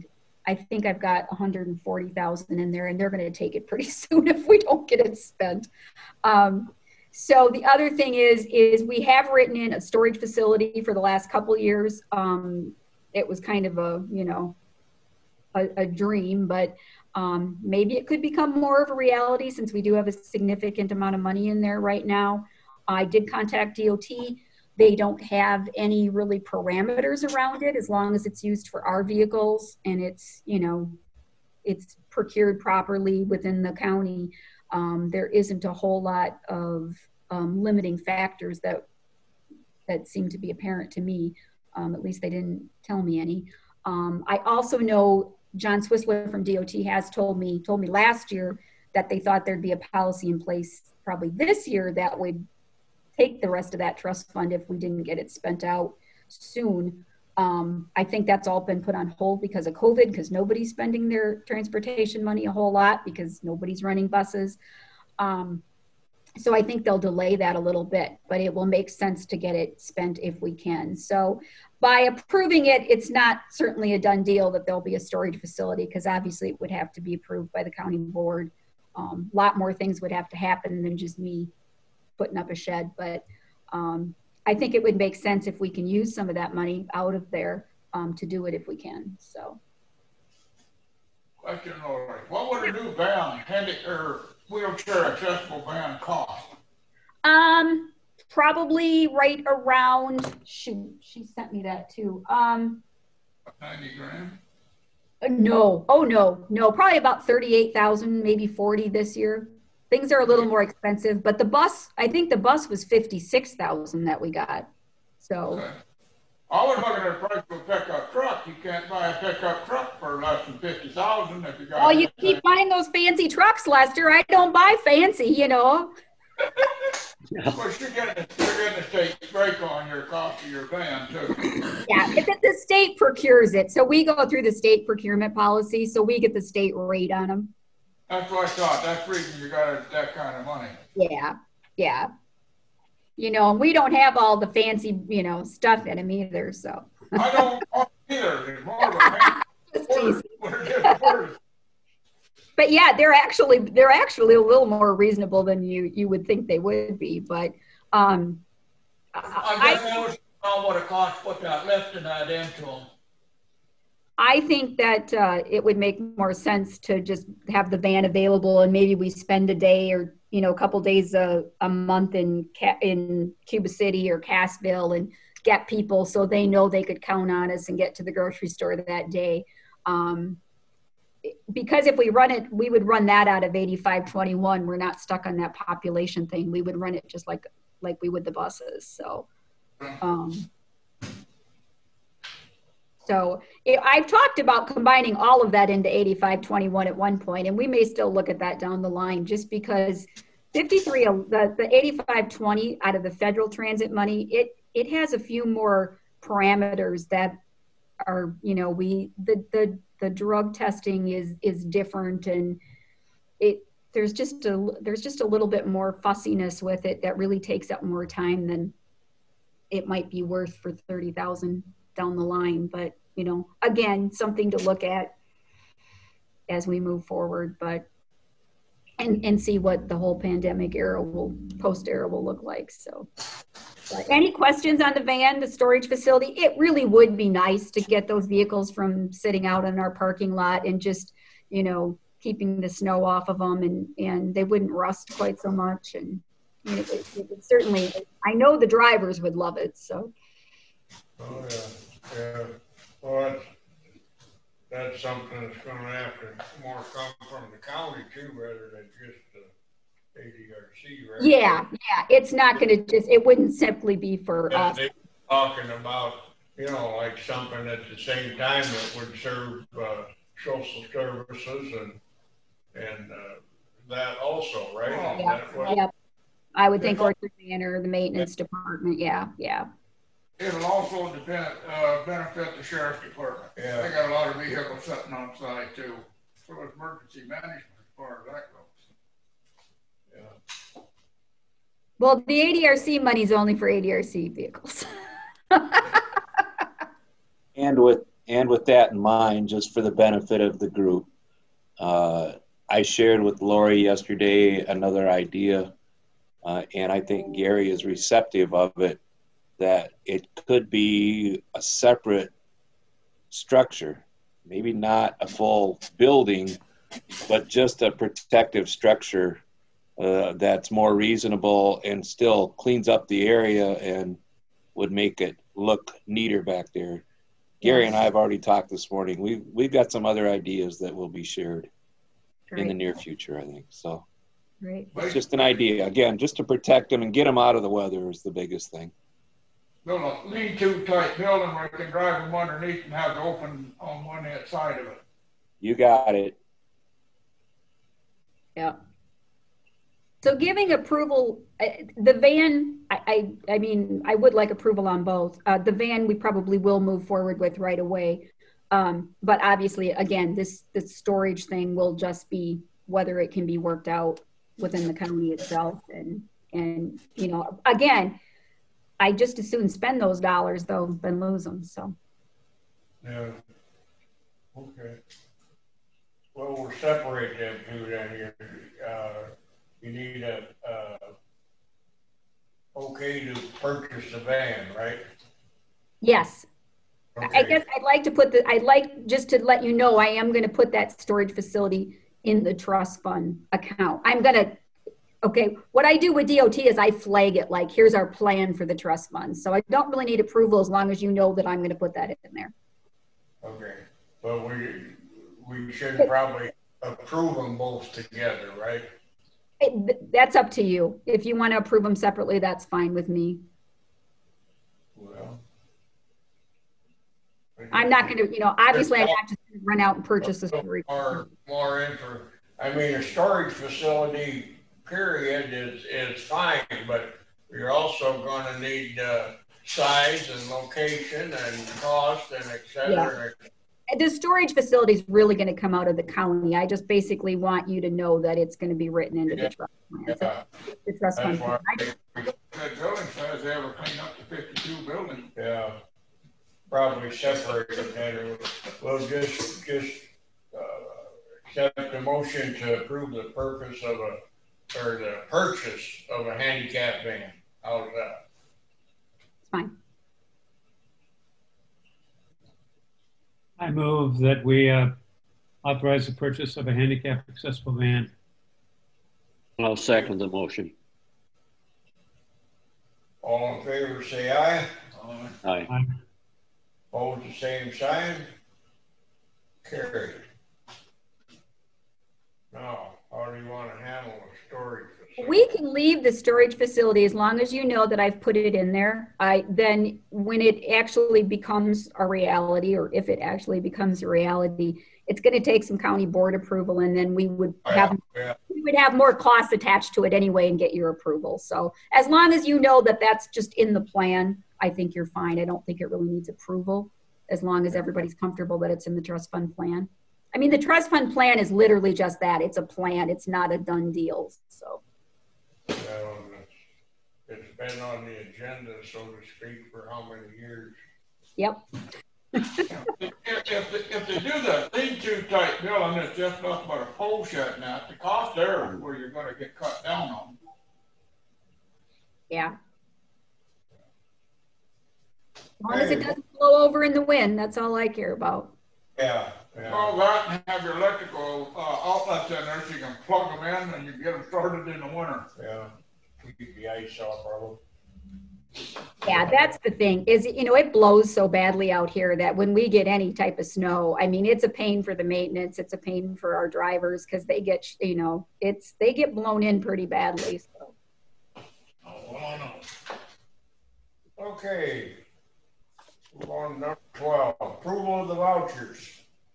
I think I've got one hundred forty thousand in there, and they're going to take it pretty soon if we don't get it spent. Um, so the other thing is, is we have written in a storage facility for the last couple of years. Um, it was kind of a, you know, a, a dream, but um, maybe it could become more of a reality since we do have a significant amount of money in there right now. I did contact D O T. They don't have any really parameters around it as long as it's used for our vehicles and it's, you know, it's procured properly within the county. Um, there isn't a whole lot of um, limiting factors that that seem to be apparent to me. Um, at least they didn't tell me any. Um, I also know John Swissler from D O T has told me told me last year that they thought there'd be a policy in place probably this year that would take the rest of that trust fund if we didn't get it spent out soon. Um, I think that's all been put on hold because of COVID, because nobody's spending their transportation money a whole lot because nobody's running buses. Um, so I think they'll delay that a little bit, but it will make sense to get it spent if we can. So by approving it, it's not certainly a done deal that there'll be a storage facility because obviously it would have to be approved by the county board. A um, lot more things would have to happen than just me putting up a shed, but um, I think it would make sense if we can use some of that money out of there um, to do it if we can. So, Question, Lori. What would a new van, handy or wheelchair accessible van cost? Um, probably right around. Shoot, she sent me that too. Um, ninety grand. No, oh no, no, probably about thirty-eight thousand, maybe forty this year. Things are a little more expensive, but the bus, I think the bus was fifty-six thousand that we got. So. Okay. I was looking at the price of a pickup truck. You can't buy a pickup truck for less than fifty thousand if you got. Oh, you keep buying those fancy trucks, Lester. I don't buy fancy, you know. Of course, you're getting, you're getting a state break on your cost of your van too. Yeah, if it, the state procures it. So we go through the state procurement policy, so we get the state rate on them. That's what I thought. That's the reason you got that kind of money. Yeah, yeah. You know, and we don't have all the fancy, you know, stuff in them either, so. I don't want either. It's more of a Just order, teasing. order. But yeah, they're actually they're actually a little more reasonable than you you would think they would be. But um, I guess I was on what it costs to put that lift and that into them. I think that uh, it would make more sense to just have the van available, and maybe we spend a day or you know a couple days a, a month in in Cuba City or Cassville and get people so they know they could count on us and get to the grocery store that day. Um, because if we run it, we would run that out of eighty-five twenty-one. We're not stuck on that population thing. We would run it just like like we would the buses. So. Um, So it, I've talked about combining all of that into eighty-five twenty-one at one point, and we may still look at that down the line just because fifty-three, the, the eighty-five twenty out of the federal transit money, it, it has a few more parameters that are, you know, we, the, the, the drug testing is, is different and it, there's just a, there's just a little bit more fussiness with it that really takes up more time than it might be worth for thirty thousand down the line. But, you know, again, something to look at as we move forward, but, and, and see what the whole pandemic era will, post era will look like. So but any questions on the van, the storage facility? It really would be nice to get those vehicles from sitting out in our parking lot and just, you know, keeping the snow off of them and, and they wouldn't rust quite so much. And you know, it, it would certainly, I know the drivers would love it. So. Oh, yeah. Yeah, well, that's, that's something that's going to have to more come from the county too, rather than just the A D R C, right? Yeah, yeah, it's not going to just, it wouldn't simply be for yeah, us. They're talking about, you know, like something at the same time that would serve uh, social services and and uh, that also, right? Oh, yeah, what, yep. I would think Orchard Manor, the maintenance department, yeah, yeah. It'll also depend, uh, benefit the sheriff's department. Yeah. They got a lot of vehicles sitting on site too. So it's emergency management as far as that goes. yeah. Well, the A D R C money is only for A D R C vehicles. And with and with that in mind, just for the benefit of the group, uh, I shared with Lori yesterday another idea, uh, and I think Gary is receptive of it, that it could be a separate structure, maybe not a full building, but just a protective structure uh, that's more reasonable and still cleans up the area and would make it look neater back there. Gary and I have already talked this morning. We've, we've got some other ideas that will be shared Great. in the near future, I think. So Great. it's just an idea. Again, just to protect them and get them out of the weather is the biggest thing. Build a lean-to type building where you can drive them underneath and have it open on one side of it. You got it. Yeah. So giving approval, uh, the van, I, I, I mean, I would like approval on both. Uh, the van we probably will move forward with right away. Um, but obviously, again, this, this storage thing will just be whether it can be worked out within the county itself. And, and you know, again, I just as soon spend those dollars though than lose them. So. Yeah. Okay. Well, we'll separate them two down here. Uh, you need a, uh, okay to purchase the van, right? Yes. Okay. I guess I'd like to put the, I'd like just to let you know, I am going to put that storage facility in the trust fund account. I'm going to, okay, what I do with D O T is I flag it like, here's our plan for the trust fund. So I don't really need approval as long as you know that I'm going to put that in there. Okay. But we, we should probably approve them both together, right? It, that's up to you. If you want to approve them separately, that's fine with me. Well, I'm not going to, you know, obviously I'm not just going to run out and purchase a storage. More, more info. I mean, a storage facility period is, is fine, but you're also going to need uh, size and location and cost and et cetera. Yeah. The storage facility is really going to come out of the county. I just basically want you to know that it's going to be written into Yeah. the trust plan. So Yeah. the trust That's fund. why I- That building says they ever clean up the fifty-two building. Yeah, probably separate them then. We'll just, just, uh, accept the motion to approve the purpose of a, or the purchase of a handicap van. How's that? It's fine. I move that we uh, authorize the purchase of a handicap accessible van. I'll second the motion. All in favor, say aye. Uh, Aye. Aye. Hold the same sign. Carried. Now, how do you want to handle a storage facility? We can leave the storage facility as long as you know that I've put it in there. I then when it actually becomes a reality, or if it actually becomes a reality, it's going to take some county board approval, and then we would have Yeah, we would have more costs attached to it anyway and get your approval. So as long as you know that that's just in the plan, I think you're fine. I don't think it really needs approval as long as everybody's comfortable that it's in the trust fund plan. I mean, the trust fund plan is literally just that. It's a plan. It's not a done deal. So. well, it's, it's been on the agenda, so to speak, for how many years? Yep. if, if, they- if they do the lean-to type building, it's just nothing but a pole shed now. The cost there is where you're gonna get cut down on. Yeah. As long as it doesn't blow over in the wind, that's all I care about. Yeah, yeah. All that and have your electrical uh, outlets in there so you can plug them in and you get them started in the winter. Yeah, keep the ice off our roof. Yeah, that's the thing is, you know, it blows so badly out here that when we get any type of snow, I mean, it's a pain for the maintenance. It's a pain for our drivers because they get, you know, it's, they get blown in pretty badly. So. Oh, well, I know. Okay. Move on to number twelve, approval of the vouchers.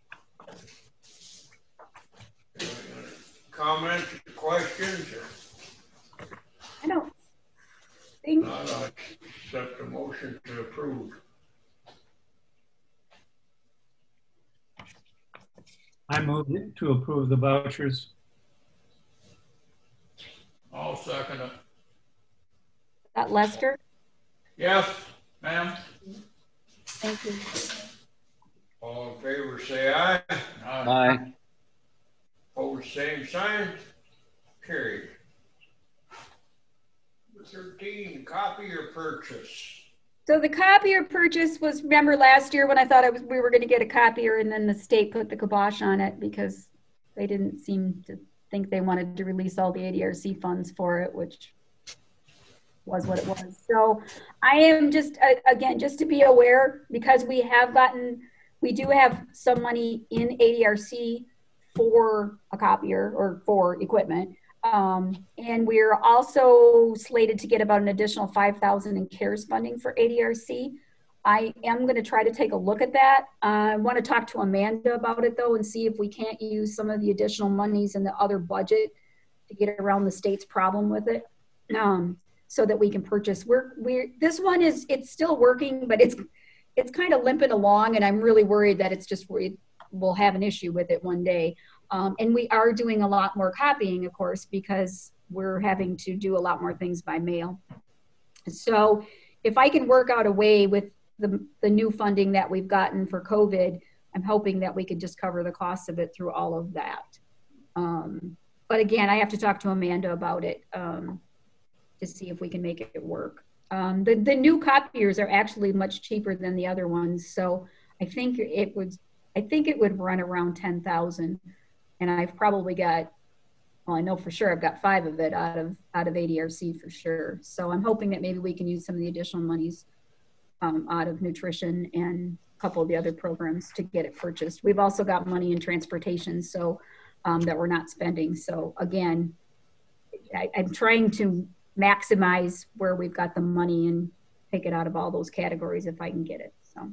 Comments, questions, or I don't think, not, I accept the motion to approve. I move to approve the vouchers. I'll second it. that Lester? Yes, ma'am. Thank you. All in favor, say aye. Aye. Opposed, same sign. Carried. Number thirteen, copier purchase. So the copier purchase was, remember last year when I thought I was, we were going to get a copier and then the state put the kibosh on it because they didn't seem to think they wanted to release all the A D R C funds for it, which was what it was. So I am just, uh, again, just to be aware, because we have gotten, we do have some money in A D R C for a copier or for equipment. Um, and we're also slated to get about an additional five thousand in CARES funding for A D R C. I am going to try to take a look at that. Uh, I want to talk to Amanda about it though and see if we can't use some of the additional monies in the other budget to get around the state's problem with it, um, so that we can purchase. We're we're this one is it's still working, but it's it's kind of limping along, and I'm really worried that it's just we will have an issue with it one day. Um, and we are doing a lot more copying, of course, because we're having to do a lot more things by mail. So if I can work out a way with the, the new funding that we've gotten for COVID, I'm hoping that we could just cover the cost of it through all of that. Um, but again, I have to talk to Amanda about it um, to see if we can make it work. Um, the, the new copiers are actually much cheaper than the other ones. So I think it would, I think it would run around ten thousand. And I've probably got, well, I know for sure I've got five of it out of out of A D R C for sure. So I'm hoping that maybe we can use some of the additional monies um, out of nutrition and a couple of the other programs to get it purchased. We've also got money in transportation, so um, that we're not spending. So again, I, I'm trying to maximize where we've got the money and take it out of all those categories if I can get it. So.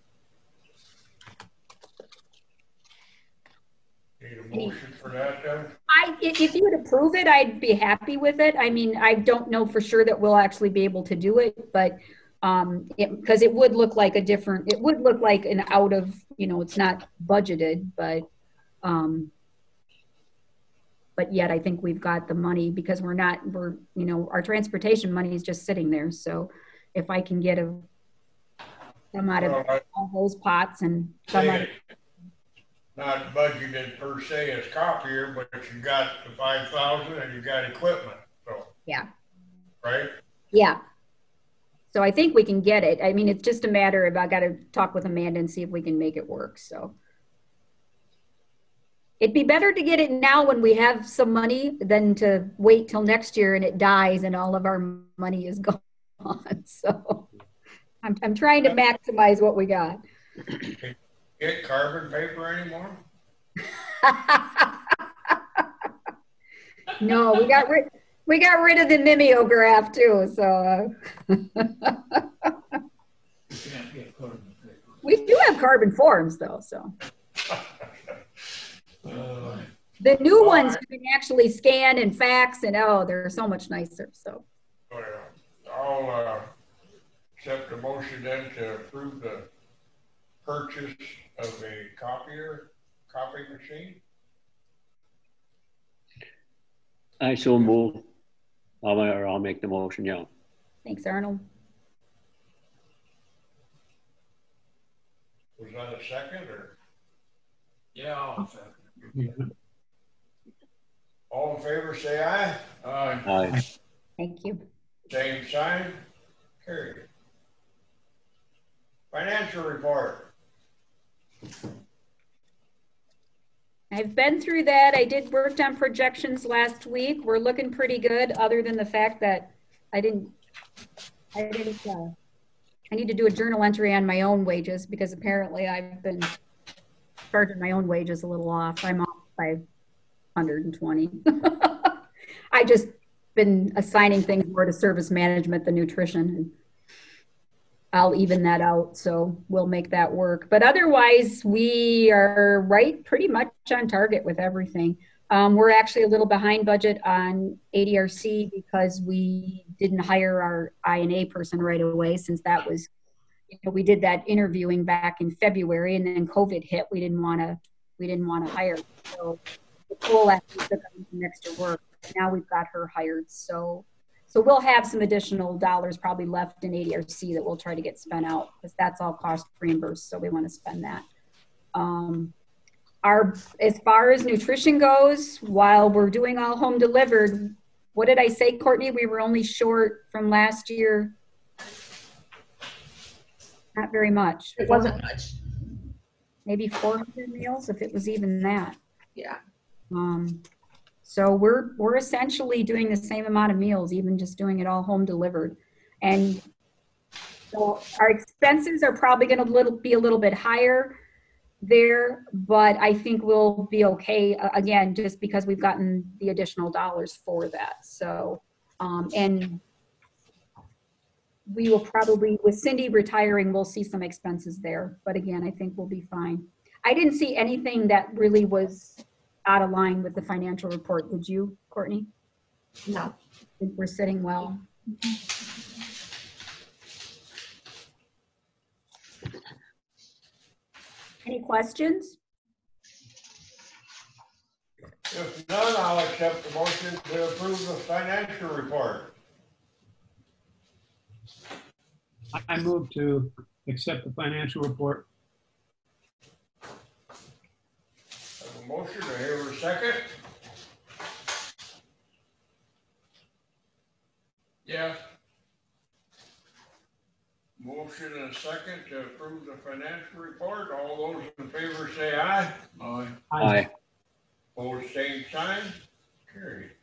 Need a motion for that then? I, if you would approve it, I'd be happy with it. I mean, I don't know for sure that we'll actually be able to do it, but um, because it, it would look like a different, it would look like an out of, you know, it's not budgeted, but, um, but yet I think we've got the money because we're not, we're, you know, our transportation money is just sitting there. So if I can get a, some out of Well, I- all those pots and some out of, Not budgeted per se as copier, but you got the five thousand and you got equipment, so, yeah. right? Yeah. So I think we can get it. I mean, it's just a matter of, I got to talk with Amanda and see if we can make it work. So it'd be better to get it now when we have some money than to wait till next year and it dies and all of our money is gone. So I'm, I'm trying to maximize what we got. Get carbon paper anymore? No, we got rid we got rid of the mimeograph too. So uh, we do have carbon forms though. So Uh, the new ones you can actually scan and fax, and oh, they're so much nicer. So well, I'll uh, accept the motion then to approve the purchase of a copier, copy machine. I so move. I'll, or I'll make the motion, yeah. thanks, Arnold. Was that a second or? Yeah, I'll second. Yeah. All in favor, say aye. Aye. Aye. Thank you. Same sign, carried. Financial report. I've been through that. I did work on projections last week. We're looking pretty good, other than the fact that I didn't, I didn't, uh, I need to do a journal entry on my own wages because apparently I've been charging my own wages a little off. I'm off by one hundred twenty. I just been assigning things more to service management than nutrition. And I'll even that out, so we'll make that work. But otherwise, we are right pretty much on target with everything. Um, we're actually a little behind budget on A D R C because we didn't hire our I and A person right away, since that was, you know, we did that interviewing back in February, and then COVID hit. We didn't want to, we didn't want to hire. So Nicole actually took on some extra work. Now we've got her hired, so. So we'll have some additional dollars probably left in A D R C that we'll try to get spent out because that's all cost reimbursed. So we want to spend that. Um, our, as far as nutrition goes, while we're doing all home delivered, what did I say, Courtney? We were only short from last year. Not very much. It wasn't much. Maybe four hundred meals, if it was even that. Yeah. Um, so we're we're essentially doing the same amount of meals, even just doing it all home delivered. And so our expenses are probably going to little be a little bit higher there, but I think we'll be okay, uh, again, just because we've gotten the additional dollars for that. So, um, and we will probably, with Cindy retiring, we'll see some expenses there. But again, I think we'll be fine. I didn't see anything that really was out of line with the financial report. Did you, Courtney? No. I think we're sitting well. Any questions? If none, I'll accept the motion to approve the financial report. I move to accept the financial report. Have a motion, I hear a second. Yeah, Motion and a second to approve the financial report. All those in favor say aye. aye. Aye. Opposed, same sign. Carried.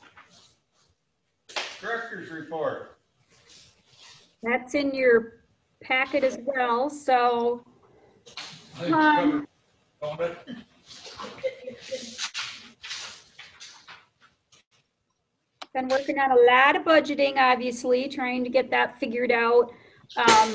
Director's report. That's in your packet as well. So I think Um, covered on it. been working on a lot of budgeting, obviously, trying to get that figured out. Um,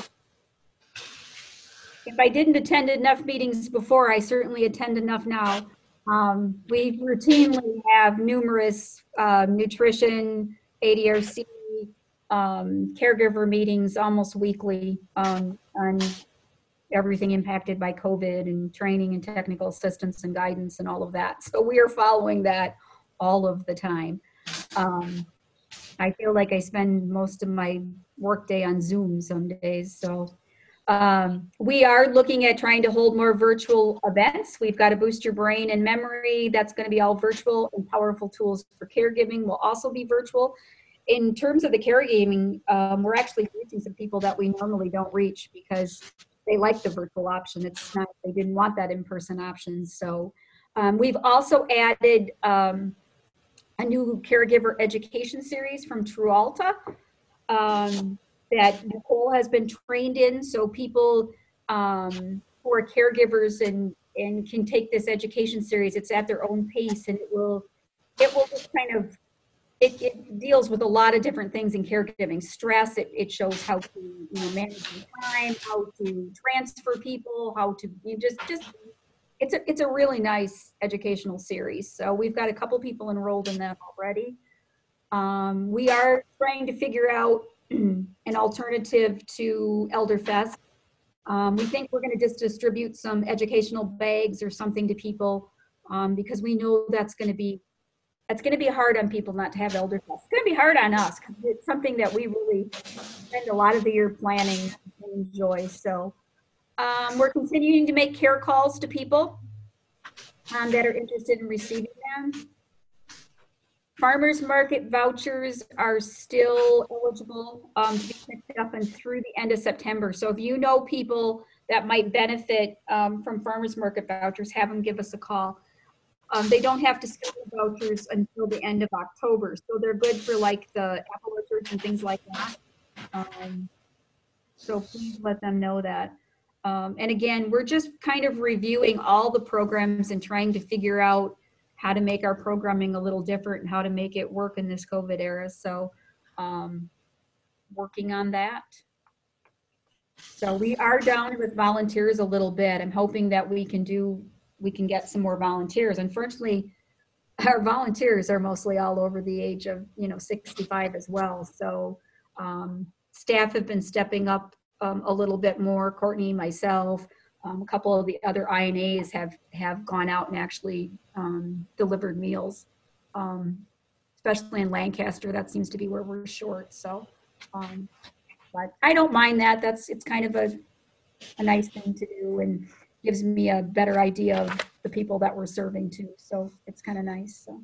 if I didn't attend enough meetings before, I certainly attend enough now. Um, we routinely have numerous uh, nutrition, A D R C, um, caregiver meetings almost weekly um, on everything impacted by COVID and training and technical assistance and guidance and all of that. So we are following that all of the time. Um, I feel like I spend most of my workday on Zoom some days. So um, we are looking at trying to hold more virtual events. We've got a Boost Your Brain and Memory. That's going to be all virtual, and Powerful Tools for Caregiving will also be virtual. In terms of the caregiving, um, we're actually reaching some people that we normally don't reach because they like the virtual option. It's not, they didn't want that in-person option. So um, we've also added um, a new caregiver education series from Trualta um, that Nicole has been trained in. So people um, who are caregivers and, and can take this education series, it's at their own pace, and it will, it will just kind of, it, it deals with a lot of different things in caregiving. Stress, it, it shows how to, you know, manage your time, how to transfer people, how to, you just, just, it's a, it's a really nice educational series. So we've got a couple people enrolled in that already. Um, we are trying to figure out an alternative to Elderfest. Um, we think we're going to just distribute some educational bags or something to people um, because we know that's going to be It's going to be hard on people not to have Elderfest. It's going to be hard on us because it's something that we really spend a lot of the year planning and enjoy. So um, we're continuing to make care calls to people um, that are interested in receiving them. Farmers market vouchers are still eligible um, to be picked up and through the end of September. So if you know people that might benefit um, from farmers market vouchers, have them give us a call. Um, they don't have to send the vouchers until the end of October. So they're good for like the apple orchards and things like that. Um, so please let them know that. Um, and again, we're just kind of reviewing all the programs and trying to figure out how to make our programming a little different and how to make it work in this COVID era. So um, working on that. So we are down with volunteers a little bit. I'm hoping that we can do we can get some more volunteers. Unfortunately, our volunteers are mostly all over the age of, you know, sixty-five as well. So um, staff have been stepping up um, a little bit more. Courtney, myself, um, a couple of the other I N As have, have gone out and actually um, delivered meals, um, especially in Lancaster. That seems to be where we're short. So, um, but I don't mind that. That's, it's kind of a, a nice thing to do. And gives me a better idea of the people that we're serving too. So it's kind of nice. So,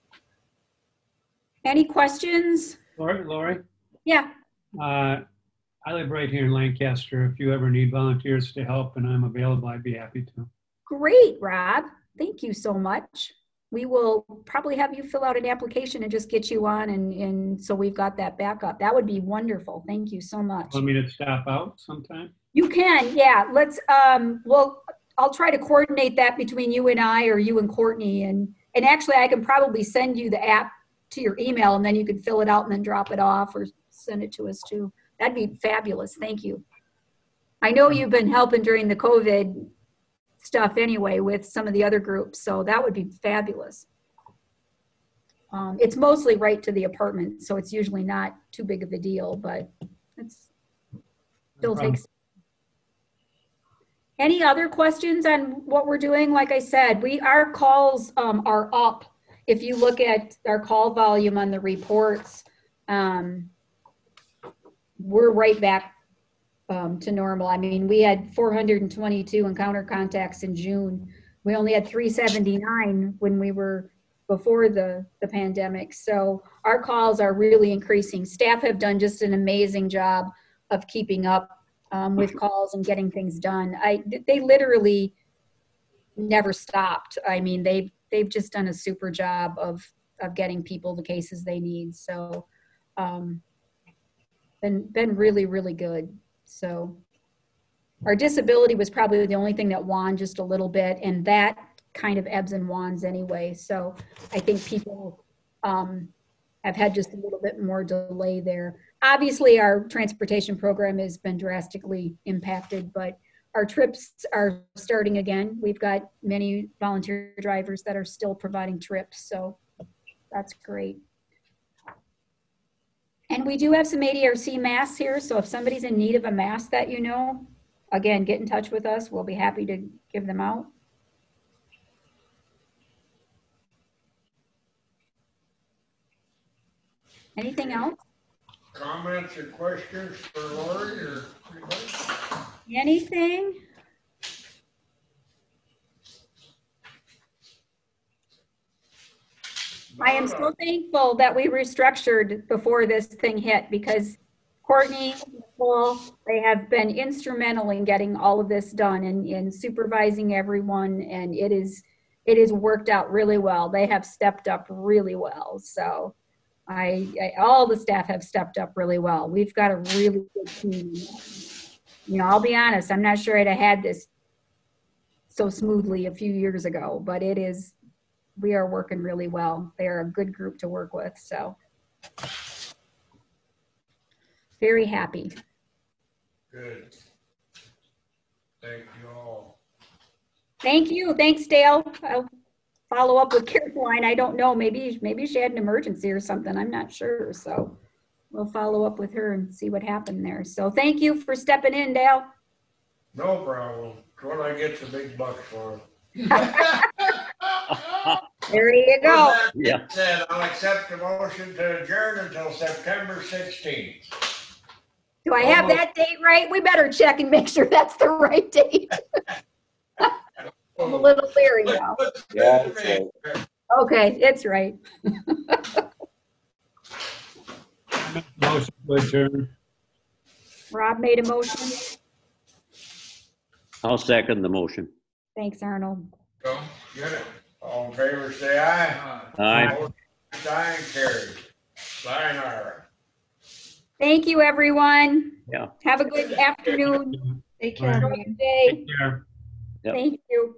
any questions? Lori, Lori, Yeah. uh, I live right here in Lancaster. If you ever need volunteers to help and I'm available, I'd be happy to. Great, Rob. Thank you so much. We will probably have you fill out an application and just get you on, and, and so we've got that backup. That would be wonderful. Thank you so much. Want me to stop out sometime? You can, yeah. Let's, um, well, I'll try to coordinate that between you and I, or you and Courtney. And, and actually, I can probably send you the app to your email, and then you can fill it out and then drop it off or send it to us too. That'd be fabulous. Thank you. I know you've been helping during the COVID stuff anyway with some of the other groups, so that would be fabulous. Um, it's mostly right to the apartment, so it's usually not too big of a deal, but it's still takes. Any other questions on what we're doing? Like I said, we our calls um, are up. If you look at our call volume on the reports, um, we're right back um, to normal. I mean, we had four hundred twenty-two encounter contacts in June. We only had three seventy-nine when we were before the, the pandemic. So our calls are really increasing. Staff have done just an amazing job of keeping up um, with calls and getting things done. I, they literally never stopped. I mean, they've, they've just done a super job of, of getting people the cases they need. So, um, been, been really, really good. So our disability was probably the only thing that won just a little bit, and that kind of ebbs and wands anyway. So I think people um, have had just a little bit more delay there. Obviously, our transportation program has been drastically impacted, but our trips are starting again. We've got many volunteer drivers that are still providing trips, so that's great. And we do have some A D R C masks here, so if somebody's in need of a mask that you know, again, get in touch with us. We'll be happy to give them out. Anything else? Comments or questions for Lori or anybody? Anything? I am so thankful that we restructured before this thing hit, because Courtney, Nicole, they have been instrumental in getting all of this done and, and supervising everyone, and it is it has worked out really well. They have stepped up really well. So I, I all the staff have stepped up really well. We've got a really good team. You know, I'll be honest, I'm not sure I'd have had this so smoothly a few years ago, but it is, we are working really well. They're a good group to work with, so very happy. Good. Thank you all. Thank you. Thanks, Dale. I'll follow up with Caroline. I don't know. Maybe maybe she had an emergency or something. I'm not sure. So we'll follow up with her and see what happened there. So thank you for stepping in, Dale. No problem. It's what I get the big bucks for. There you go. With that being Yeah. said, I'll accept the motion to adjourn until September sixteenth. Do I have that date right? We better check and make sure that's the right date. I'm a little leery now. Yeah, it's right. Okay, it's right. Motion to adjourn. Rob made a motion. I'll second the motion. Thanks, Arnold. Go, get it. All in favor, say aye. Aye. Motion Aye, carried. Sayonara. Thank you, everyone. Yeah. Have a good afternoon. Take All right. care. Enjoy the day. Take care. Yep. Thank you.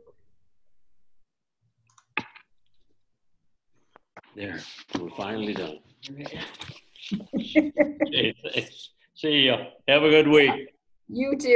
There, we're finally done. Okay, thanks. See ya. Have a good week. You too.